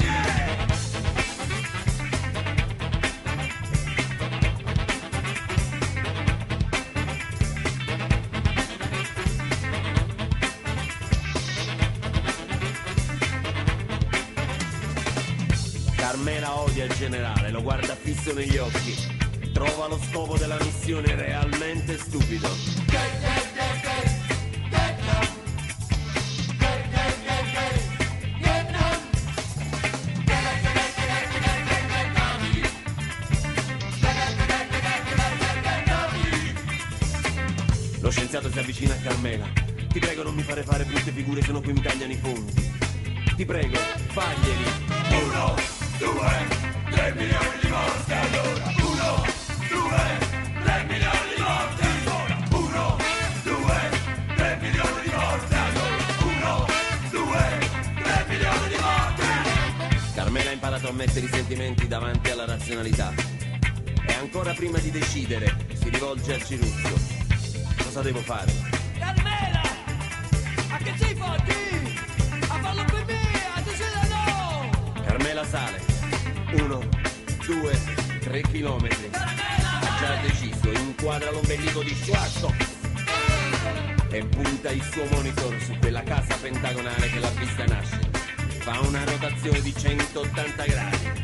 Speaker 8: Carmela odia il generale, lo guarda fisso negli occhi. Trova lo scopo della missione realmente stupido. Lo scienziato si avvicina a Carmela. Ti prego non mi fare fare brutte figure, sennò qui mi tagliano i fondi. Ti prego, faglieli.
Speaker 7: Uno, due, tre milioni di morti allora. Uno, due, tre milioni di morti allora. Uno, due, tre milioni di morti allora. Uno, due, tre milioni di morti.
Speaker 8: Carmela impara imparato a mettere i sentimenti davanti alla razionalità. E ancora prima di decidere si rivolge al Ciruzzo. Cosa devo fare?
Speaker 9: Carmela! A che ci fatti? A farlo per me, a decidere no!
Speaker 8: Carmela sale. Uno, due, tre chilometri. Ha già deciso, inquadra l'ombelico dissuaso e punta il suo monitor su quella casa pentagonale che l'ha vista nascere. Fa una rotazione di centottanta gradi.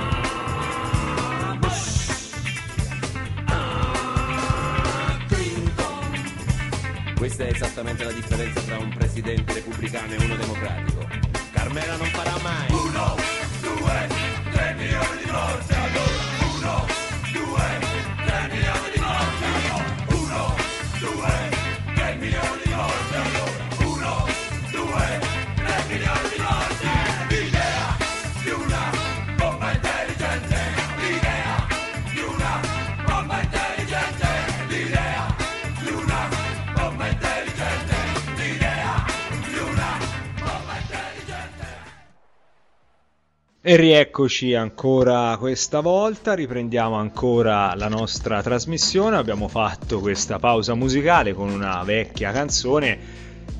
Speaker 8: Questa è esattamente la differenza tra un presidente repubblicano e uno democratico. Carmela non farà mai.
Speaker 7: Uno, due, tre milioni di morti. Uno, due, tre milioni di morti. Uno, due, tre milioni di morti. Uno, due, tre milioni di morti. L'idea di una bomba intelligente. L'idea di una bomba intelligente. L'idea di una bomba intelligente. L'idea di una bomba intelligente.
Speaker 2: E rieccoci ancora questa volta, riprendiamo ancora la nostra trasmissione. Abbiamo fatto questa pausa musicale con una vecchia canzone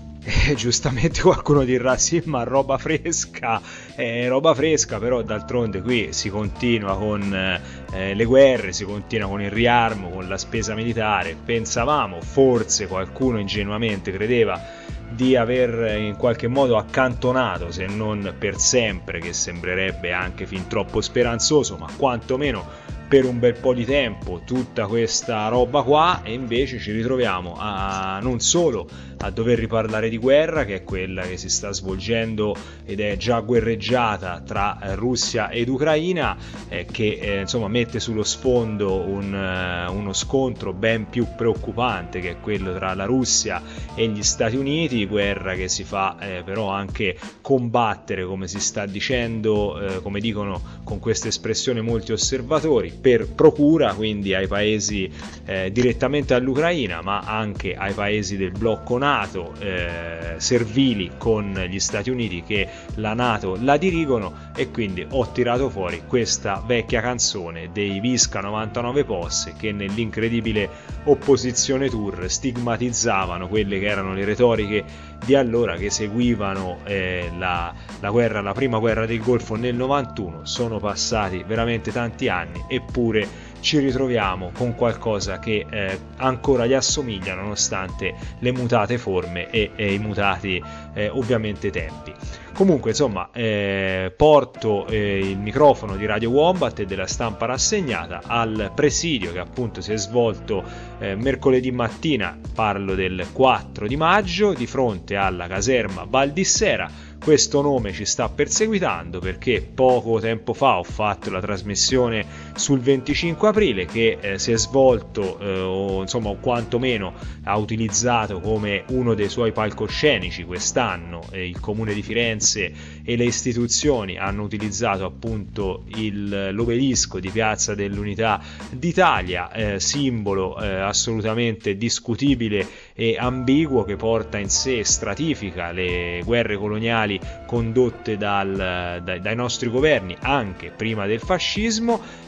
Speaker 2: e giustamente qualcuno dirà sì, ma roba fresca, è roba fresca, però d'altronde qui si continua con eh, le guerre, si continua con il riarmo, con la spesa militare. Pensavamo, forse qualcuno ingenuamente credeva di aver in qualche modo accantonato, se non per sempre, che sembrerebbe anche fin troppo speranzoso, ma quantomeno per un bel po' di tempo, tutta questa roba qua, e invece ci ritroviamo a non solo a dover riparlare di guerra, che è quella che si sta svolgendo ed è già guerreggiata tra Russia ed Ucraina, eh, che eh, insomma mette sullo sfondo un, uh, uno scontro ben più preoccupante, che è quello tra la Russia e gli Stati Uniti, guerra che si fa eh, però anche combattere, come si sta dicendo, eh, come dicono con questa espressione molti osservatori, per procura, quindi ai paesi eh, direttamente all'Ucraina, ma anche ai paesi del blocco NATO, eh, servili con gli Stati Uniti che la NATO la dirigono. E quindi ho tirato fuori questa vecchia canzone dei Visca novantanove Posse, che nell'incredibile Opposizione Tour stigmatizzavano quelle che erano le retoriche di allora, che seguivano eh, la, la guerra, la prima guerra del Golfo nel novantuno. Sono passati veramente tanti anni, eppure ci ritroviamo con qualcosa che eh, ancora gli assomiglia, nonostante le mutate forme e, e i mutati eh, ovviamente tempi. Comunque insomma eh, porto eh, il microfono di Radio Wombat e della Stampa Rassegnata al presidio che appunto si è svolto eh, mercoledì mattina, parlo del quattro di maggio, di fronte alla caserma Val di Sera. Questo nome ci sta perseguitando perché poco tempo fa ho fatto la trasmissione sul venticinque aprile, che eh, si è svolto eh, o insomma o quantomeno ha utilizzato come uno dei suoi palcoscenici quest'anno eh, il Comune di Firenze e le istituzioni hanno utilizzato appunto il, l'obelisco di Piazza dell'Unità d'Italia, eh, simbolo eh, assolutamente discutibile e ambiguo, che porta in sé, stratifica le guerre coloniali condotte dal, dai, dai nostri governi anche prima del fascismo.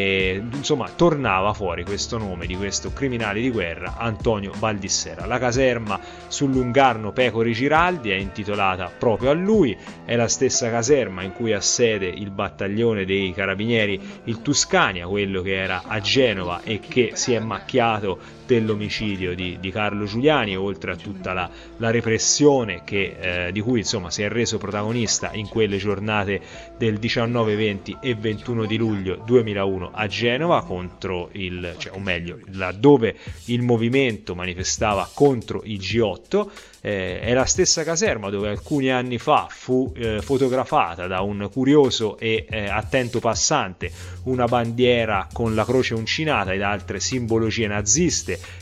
Speaker 2: E insomma tornava fuori questo nome di questo criminale di guerra, Antonio Val di Sera. La caserma sul Lungarno Pecori Giraldi è intitolata proprio a lui, è la stessa caserma in cui ha sede il battaglione dei carabinieri, il Tuscania, quello che era a Genova e che si è macchiato dell'omicidio di, di Carlo Giuliani, oltre a tutta la, la repressione che, eh, di cui insomma si è reso protagonista in quelle giornate del diciannove, venti e ventuno di luglio duemilauno a Genova, contro il, cioè, o meglio, laddove il movimento manifestava contro i G otto. Eh, è la stessa caserma dove alcuni anni fa fu eh, fotografata da un curioso e eh, attento passante una bandiera con la croce uncinata ed altre simbologie naziste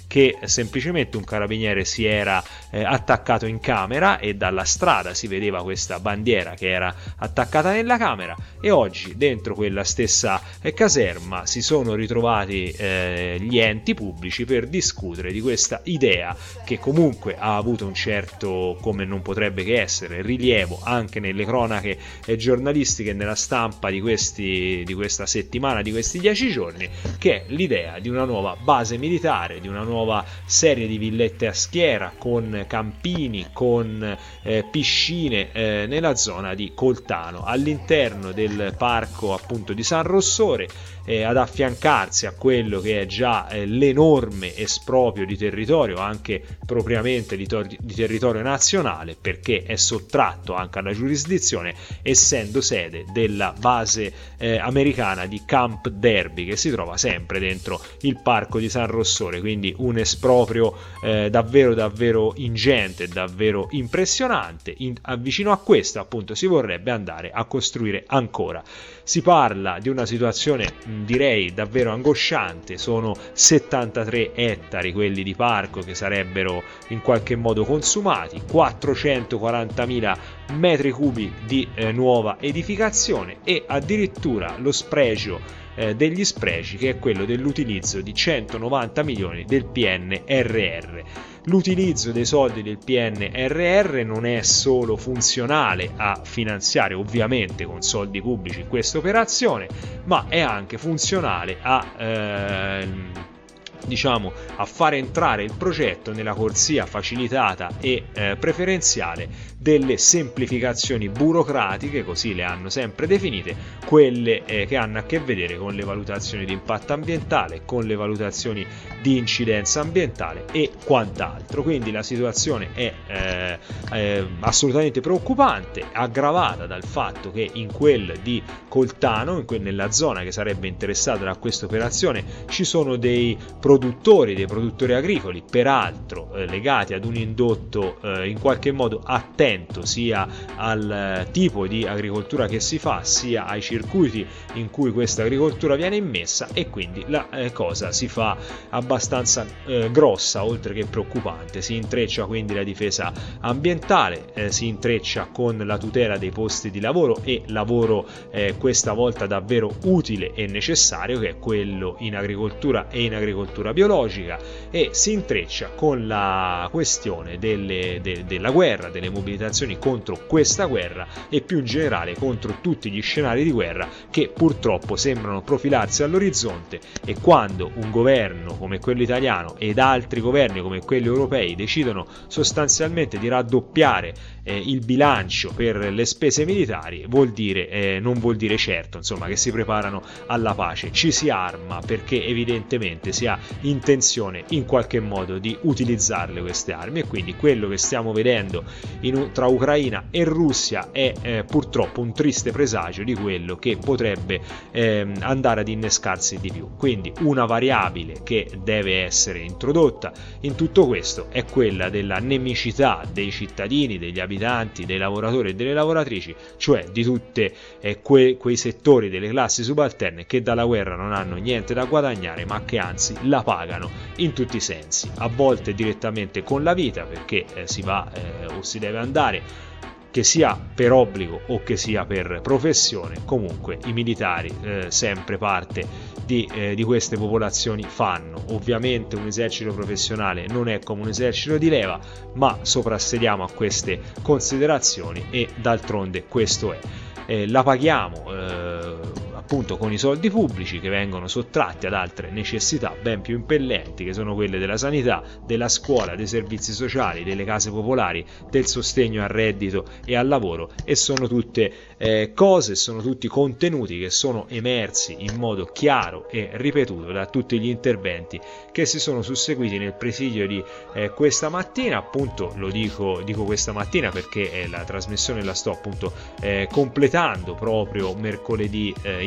Speaker 2: che semplicemente un carabiniere si era eh, attaccato in camera e dalla strada si vedeva questa bandiera che era attaccata nella camera, e oggi dentro quella stessa eh, caserma si sono ritrovati eh, gli enti pubblici per discutere di questa idea che comunque ha avuto un certo, come non potrebbe che essere, rilievo anche nelle cronache eh, giornalistiche e nella stampa di, questi, di questa settimana, di questi dieci giorni, che è l'idea di una nuova base militare, di una nuova serie di villette a schiera con campini, con eh, piscine eh, nella zona di Coltano, all'interno del parco appunto di San Rossore, eh, ad affiancarsi a quello che è già eh, l'enorme esproprio di territorio, anche propriamente di, tor- di territorio nazionale, perché è sottratto anche alla giurisdizione, essendo sede della base eh, americana di Camp Derby, che si trova sempre dentro il parco di San Rossore. Quindi un esproprio eh, davvero davvero ingente, davvero impressionante. In, vicino a questo appunto si vorrebbe andare a costruire ancora. Si parla di una situazione mh, direi davvero angosciante. Sono settantatré ettari quelli di parco che sarebbero in qualche modo consumati, quattrocentoquarantamila metri cubi di eh, nuova edificazione, e addirittura lo spregio eh, degli spreci, che è quello dell'utilizzo di centonovanta milioni del P N R R. L'utilizzo dei soldi del P N R R non è solo funzionale a finanziare ovviamente con soldi pubblici questa operazione, ma è anche funzionale a eh, diciamo a fare entrare il progetto nella corsia facilitata e eh, preferenziale delle semplificazioni burocratiche, così le hanno sempre definite, quelle eh, che hanno a che vedere con le valutazioni di impatto ambientale, con le valutazioni di incidenza ambientale e quant'altro. Quindi la situazione è eh, eh, assolutamente preoccupante, aggravata dal fatto che in quel di Coltano, in quel, nella zona che sarebbe interessata da questa operazione, ci sono dei produttori, dei produttori agricoli, peraltro eh, legati ad un indotto eh, in qualche modo attento sia al eh, tipo di agricoltura che si fa, sia ai circuiti in cui questa agricoltura viene immessa, e quindi la eh, cosa si fa abbastanza eh, grossa, oltre che preoccupante. Si intreccia quindi la difesa ambientale, eh, si intreccia con la tutela dei posti di lavoro, e lavoro eh, questa volta davvero utile e necessario, che è quello in agricoltura e in agricoltura biologica, e si intreccia con la questione delle, de, della guerra, delle mobilitazioni contro questa guerra, e più in generale contro tutti gli scenari di guerra che purtroppo sembrano profilarsi all'orizzonte. E quando un governo come quello italiano ed altri governi come quelli europei decidono sostanzialmente di raddoppiare eh, il bilancio per le spese militari, vuol dire eh, non vuol dire certo insomma che si preparano alla pace. Ci si arma perché evidentemente si ha intenzione in qualche modo di utilizzarle queste armi, e quindi quello che stiamo vedendo in, tra Ucraina e Russia è eh, purtroppo un triste presagio di quello che potrebbe eh, andare ad innescarsi di più. Quindi una variabile che deve essere introdotta in tutto questo è quella della nemicità dei cittadini, degli abitanti, dei lavoratori e delle lavoratrici, cioè di tutte eh, que- quei settori delle classi subalterne che dalla guerra non hanno niente da guadagnare, ma che anzi la pagano in tutti i sensi, a volte direttamente con la vita, perché eh, si va eh, o si deve andare, che sia per obbligo o che sia per professione. Comunque i militari eh, sempre parte di, eh, di queste popolazioni fanno. Ovviamente un esercito professionale non è come un esercito di leva, ma soprassediamo a queste considerazioni, e d'altronde questo è. Eh, la paghiamo eh, appunto con i soldi pubblici che vengono sottratti ad altre necessità ben più impellenti, che sono quelle della sanità, della scuola, dei servizi sociali, delle case popolari, del sostegno al reddito e al lavoro, e sono tutte eh, cose, sono tutti contenuti che sono emersi in modo chiaro e ripetuto da tutti gli interventi che si sono susseguiti nel presidio di eh, questa mattina. Appunto lo dico, dico questa mattina perché eh, la trasmissione la sto appunto eh, completando proprio mercoledì eh, in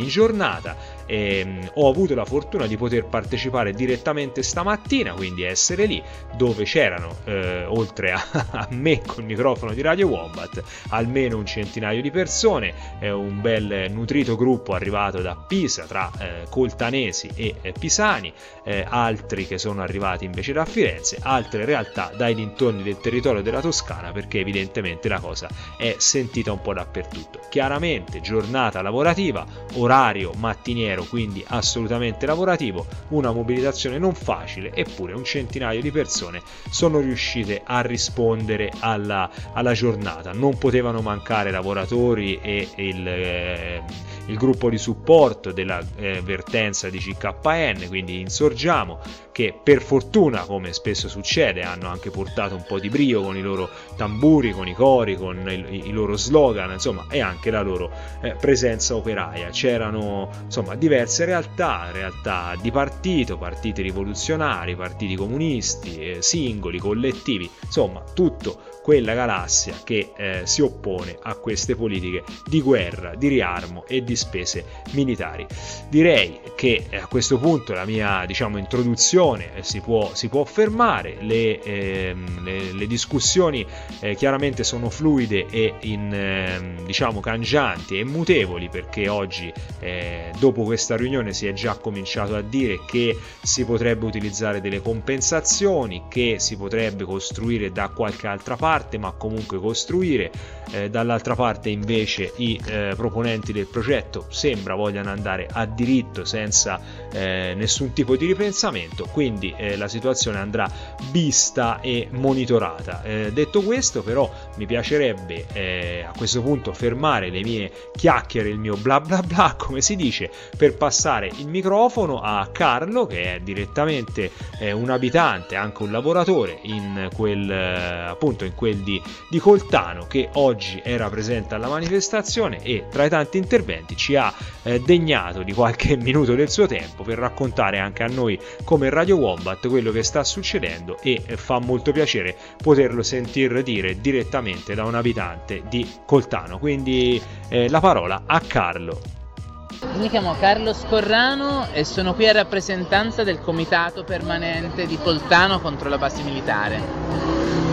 Speaker 2: giornata. E ho avuto la fortuna di poter partecipare direttamente stamattina, quindi essere lì dove c'erano eh, oltre a, a me col microfono di Radio Wombat almeno un centinaio di persone, eh, un bel nutrito gruppo arrivato da Pisa tra eh, coltanesi e eh, pisani, eh, altri che sono arrivati invece da Firenze, altre realtà dai dintorni del territorio della Toscana, perché evidentemente la cosa è sentita un po' dappertutto. Chiaramente giornata lavorativa, orario mattiniero, quindi assolutamente lavorativo, una mobilitazione non facile, eppure un centinaio di persone sono riuscite a rispondere alla, alla giornata. Non potevano mancare lavoratori e il, eh, il gruppo di supporto della eh, vertenza di C K N, quindi Insorgiamo, che per fortuna, come spesso succede, hanno anche portato un po' di brio con i loro tamburi, con i cori, con i, i loro slogan, insomma, e anche la loro eh, presenza operaia. C'erano insomma diverse realtà, realtà di partito, partiti rivoluzionari, partiti comunisti, eh, singoli, collettivi, insomma tutto quella galassia che eh, si oppone a queste politiche di guerra, di riarmo e di spese militari. Direi che a questo punto la mia, diciamo, introduzione eh, si può, si può fermare. Le, eh, le, le discussioni eh, chiaramente sono fluide e in, eh, diciamo cangianti e mutevoli, perché oggi eh, dopo questa riunione si è già cominciato a dire che si potrebbe utilizzare delle compensazioni, che si potrebbe costruire da qualche altra parte, ma comunque costruire. Eh, dall'altra parte invece i eh, proponenti del progetto sembra vogliano andare a diritto senza eh, nessun tipo di ripensamento, quindi eh, la situazione andrà vista e monitorata. Eh, detto questo, però, mi piacerebbe eh, a questo punto fermare le mie chiacchiere, il mio bla bla bla, come si dice, per passare il microfono a Carlo, che è direttamente eh, un abitante, anche un lavoratore in quel eh, appunto in quel di, di Coltano, che oggi era presente alla manifestazione e tra i tanti interventi ci ha eh, degnato di qualche minuto del suo tempo per raccontare anche a noi come Radio Wombat quello che sta succedendo, e eh, fa molto piacere poterlo sentir dire direttamente da un abitante di Coltano. Quindi eh, la parola a Carlo.
Speaker 11: Mi chiamo Carlo Scorrano e sono qui a rappresentanza del comitato permanente di Coltano contro la base militare.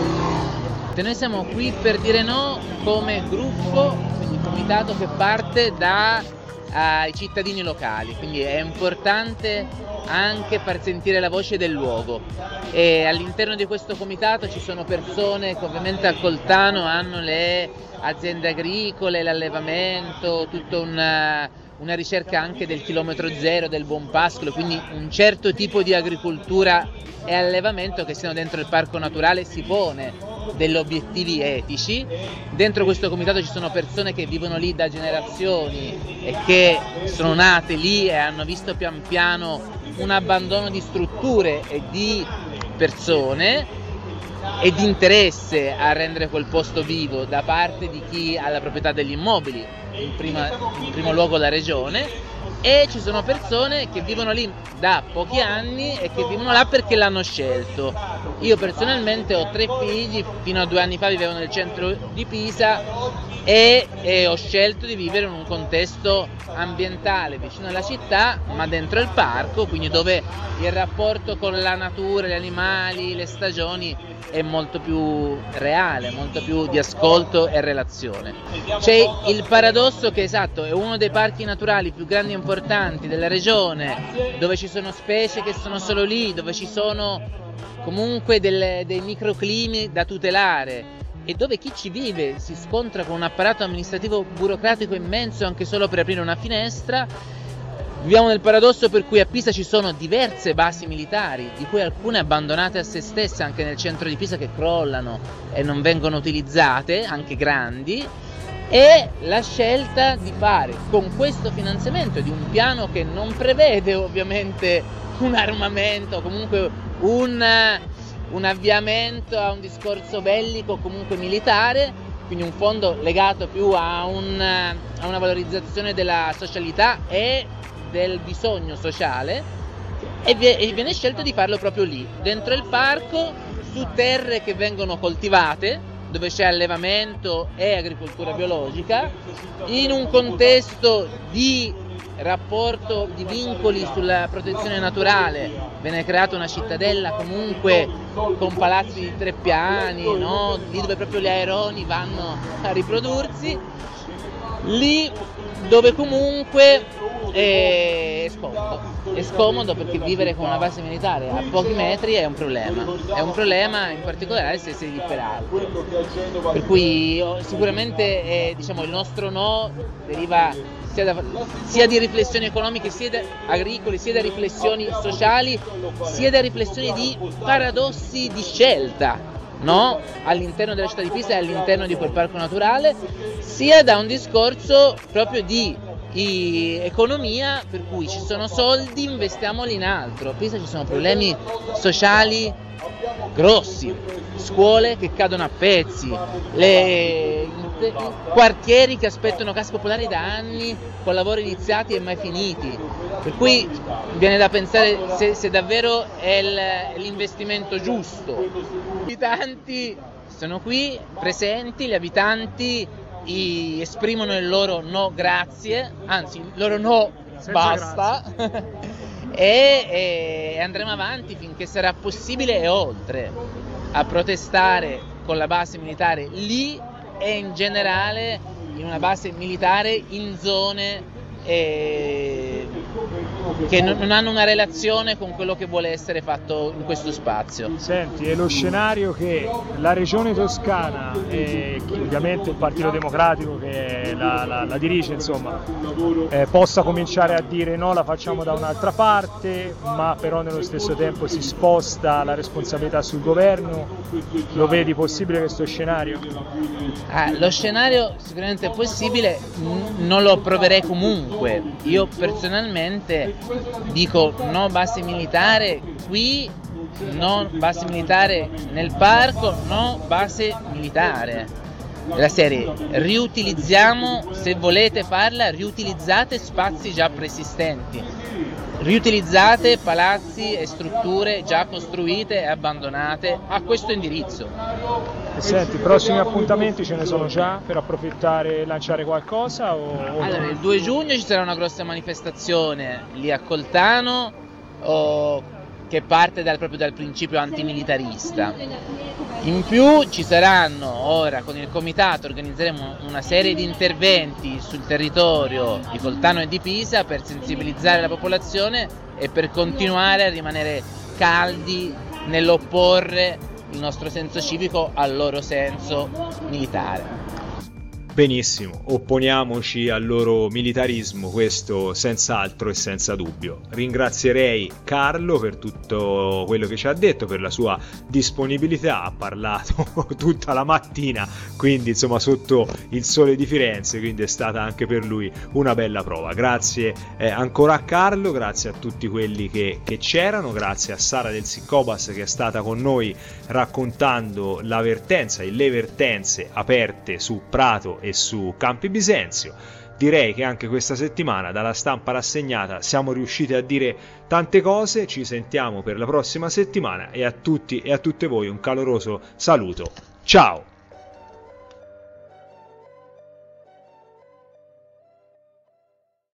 Speaker 11: Noi siamo qui per dire no come gruppo, quindi comitato che parte dai cittadini locali, quindi è importante anche far sentire la voce del luogo, e all'interno di questo comitato ci sono persone che ovviamente a Coltano hanno le aziende agricole, l'allevamento, tutta una, una ricerca anche del chilometro zero, del buon pascolo, quindi un certo tipo di agricoltura e allevamento che siano dentro il parco naturale si pone degli obiettivi etici. Dentro questo comitato ci sono persone che vivono lì da generazioni e che sono nate lì e hanno visto pian piano un abbandono di strutture e di persone e di interesse a rendere quel posto vivo da parte di chi ha la proprietà degli immobili, in, prima, in primo luogo la regione, e ci sono persone che vivono lì da pochi anni e che vivono là perché l'hanno scelto. Io personalmente ho tre figli, fino a due anni fa vivevo nel centro di Pisa e, e ho scelto di vivere in un contesto ambientale vicino alla città, ma dentro il parco, quindi dove il rapporto con la natura, gli animali, le stagioni è molto più reale, molto più di ascolto e relazione. C'è il paradosso che, esatto, è uno dei parchi naturali più grandi e importanti della regione, dove ci sono specie che sono solo lì, dove ci sono comunque delle, dei microclimi da tutelare, e dove chi ci vive si scontra con un apparato amministrativo burocratico immenso anche solo per aprire una finestra. Viviamo nel paradosso per cui a Pisa ci sono diverse basi militari, di cui alcune abbandonate a se stesse anche nel centro di Pisa, che crollano e non vengono utilizzate, anche grandi, e la scelta di fare con questo finanziamento di un piano che non prevede ovviamente un armamento, comunque un, un avviamento a un discorso bellico, comunque militare, quindi un fondo legato più a, un, a una valorizzazione della socialità e del bisogno sociale, e viene scelto di farlo proprio lì, dentro il parco, su terre che vengono coltivate, dove c'è allevamento e agricoltura biologica, in un contesto di rapporto di vincoli sulla protezione naturale viene creata una cittadella comunque con palazzi di tre piani, no? Lì dove proprio gli aeroni vanno a riprodursi, lì dove comunque è scomodo, è scomodo perché vivere con una base militare a pochi metri è un problema, è un problema in particolare se sei lì per altri, per cui sicuramente eh, diciamo, il nostro no deriva sia, da, sia di riflessioni economiche, sia da agricole, sia da riflessioni sociali, sia da riflessioni di paradossi di scelta, no? All'interno della città di Pisa e all'interno di quel parco naturale, sia da un discorso proprio di i, economia, per cui ci sono soldi, investiamoli in altro. A Pisa ci sono problemi sociali grossi, scuole che cadono a pezzi, le, le, quartieri che aspettano case popolari da anni con lavori iniziati e mai finiti, per cui viene da pensare se, se davvero è il, l'investimento giusto. Gli abitanti sono qui presenti, gli abitanti i, esprimono il loro no grazie, anzi il loro no senza basta e, e andremo avanti finché sarà possibile e oltre a protestare con la base militare lì e in generale in una base militare in zone eh, che non hanno una relazione con quello che vuole essere fatto in questo spazio.
Speaker 2: Senti, è lo scenario che la regione toscana e ovviamente il Partito Democratico che la, la, la dirige, insomma, eh, possa cominciare a dire no, la facciamo da un'altra parte, ma però nello stesso tempo si sposta la responsabilità sul governo. Lo vedi possibile questo scenario?
Speaker 11: Ah, lo scenario sicuramente è possibile, n- non lo approverei comunque. Io personalmente dico no base militare qui, no base militare nel parco, no base militare. La serie riutilizziamo, se volete farla, riutilizzate spazi già preesistenti, riutilizzate palazzi e strutture già costruite e abbandonate a questo indirizzo.
Speaker 2: E senti, prossimi appuntamenti ce ne sono già per approfittare e lanciare qualcosa? O, o
Speaker 11: allora,
Speaker 2: no?
Speaker 11: Il due giugno ci sarà una grossa manifestazione lì a Coltano oh, che parte dal, proprio dal principio antimilitarista. In più ci saranno, ora con il comitato organizzeremo una serie di interventi sul territorio di Coltano e di Pisa per sensibilizzare la popolazione e per continuare a rimanere caldi nell'opporre il nostro senso civico al loro senso militare.
Speaker 2: Benissimo, opponiamoci al loro militarismo, questo senz'altro e senza dubbio. Ringrazierei Carlo per tutto quello che ci ha detto, per la sua disponibilità, ha parlato tutta la mattina, quindi insomma sotto il sole di Firenze, quindi è stata anche per lui una bella prova. Grazie eh, ancora a Carlo, grazie a tutti quelli che, che c'erano, grazie a Sara del Siccobas che è stata con noi raccontando la vertenza e le vertenze aperte su Prato e su Campi Bisenzio. Direi che anche questa settimana dalla stampa rassegnata siamo riusciti a dire tante cose. Ci sentiamo per la prossima settimana e a tutti e a tutte voi un caloroso saluto. Ciao!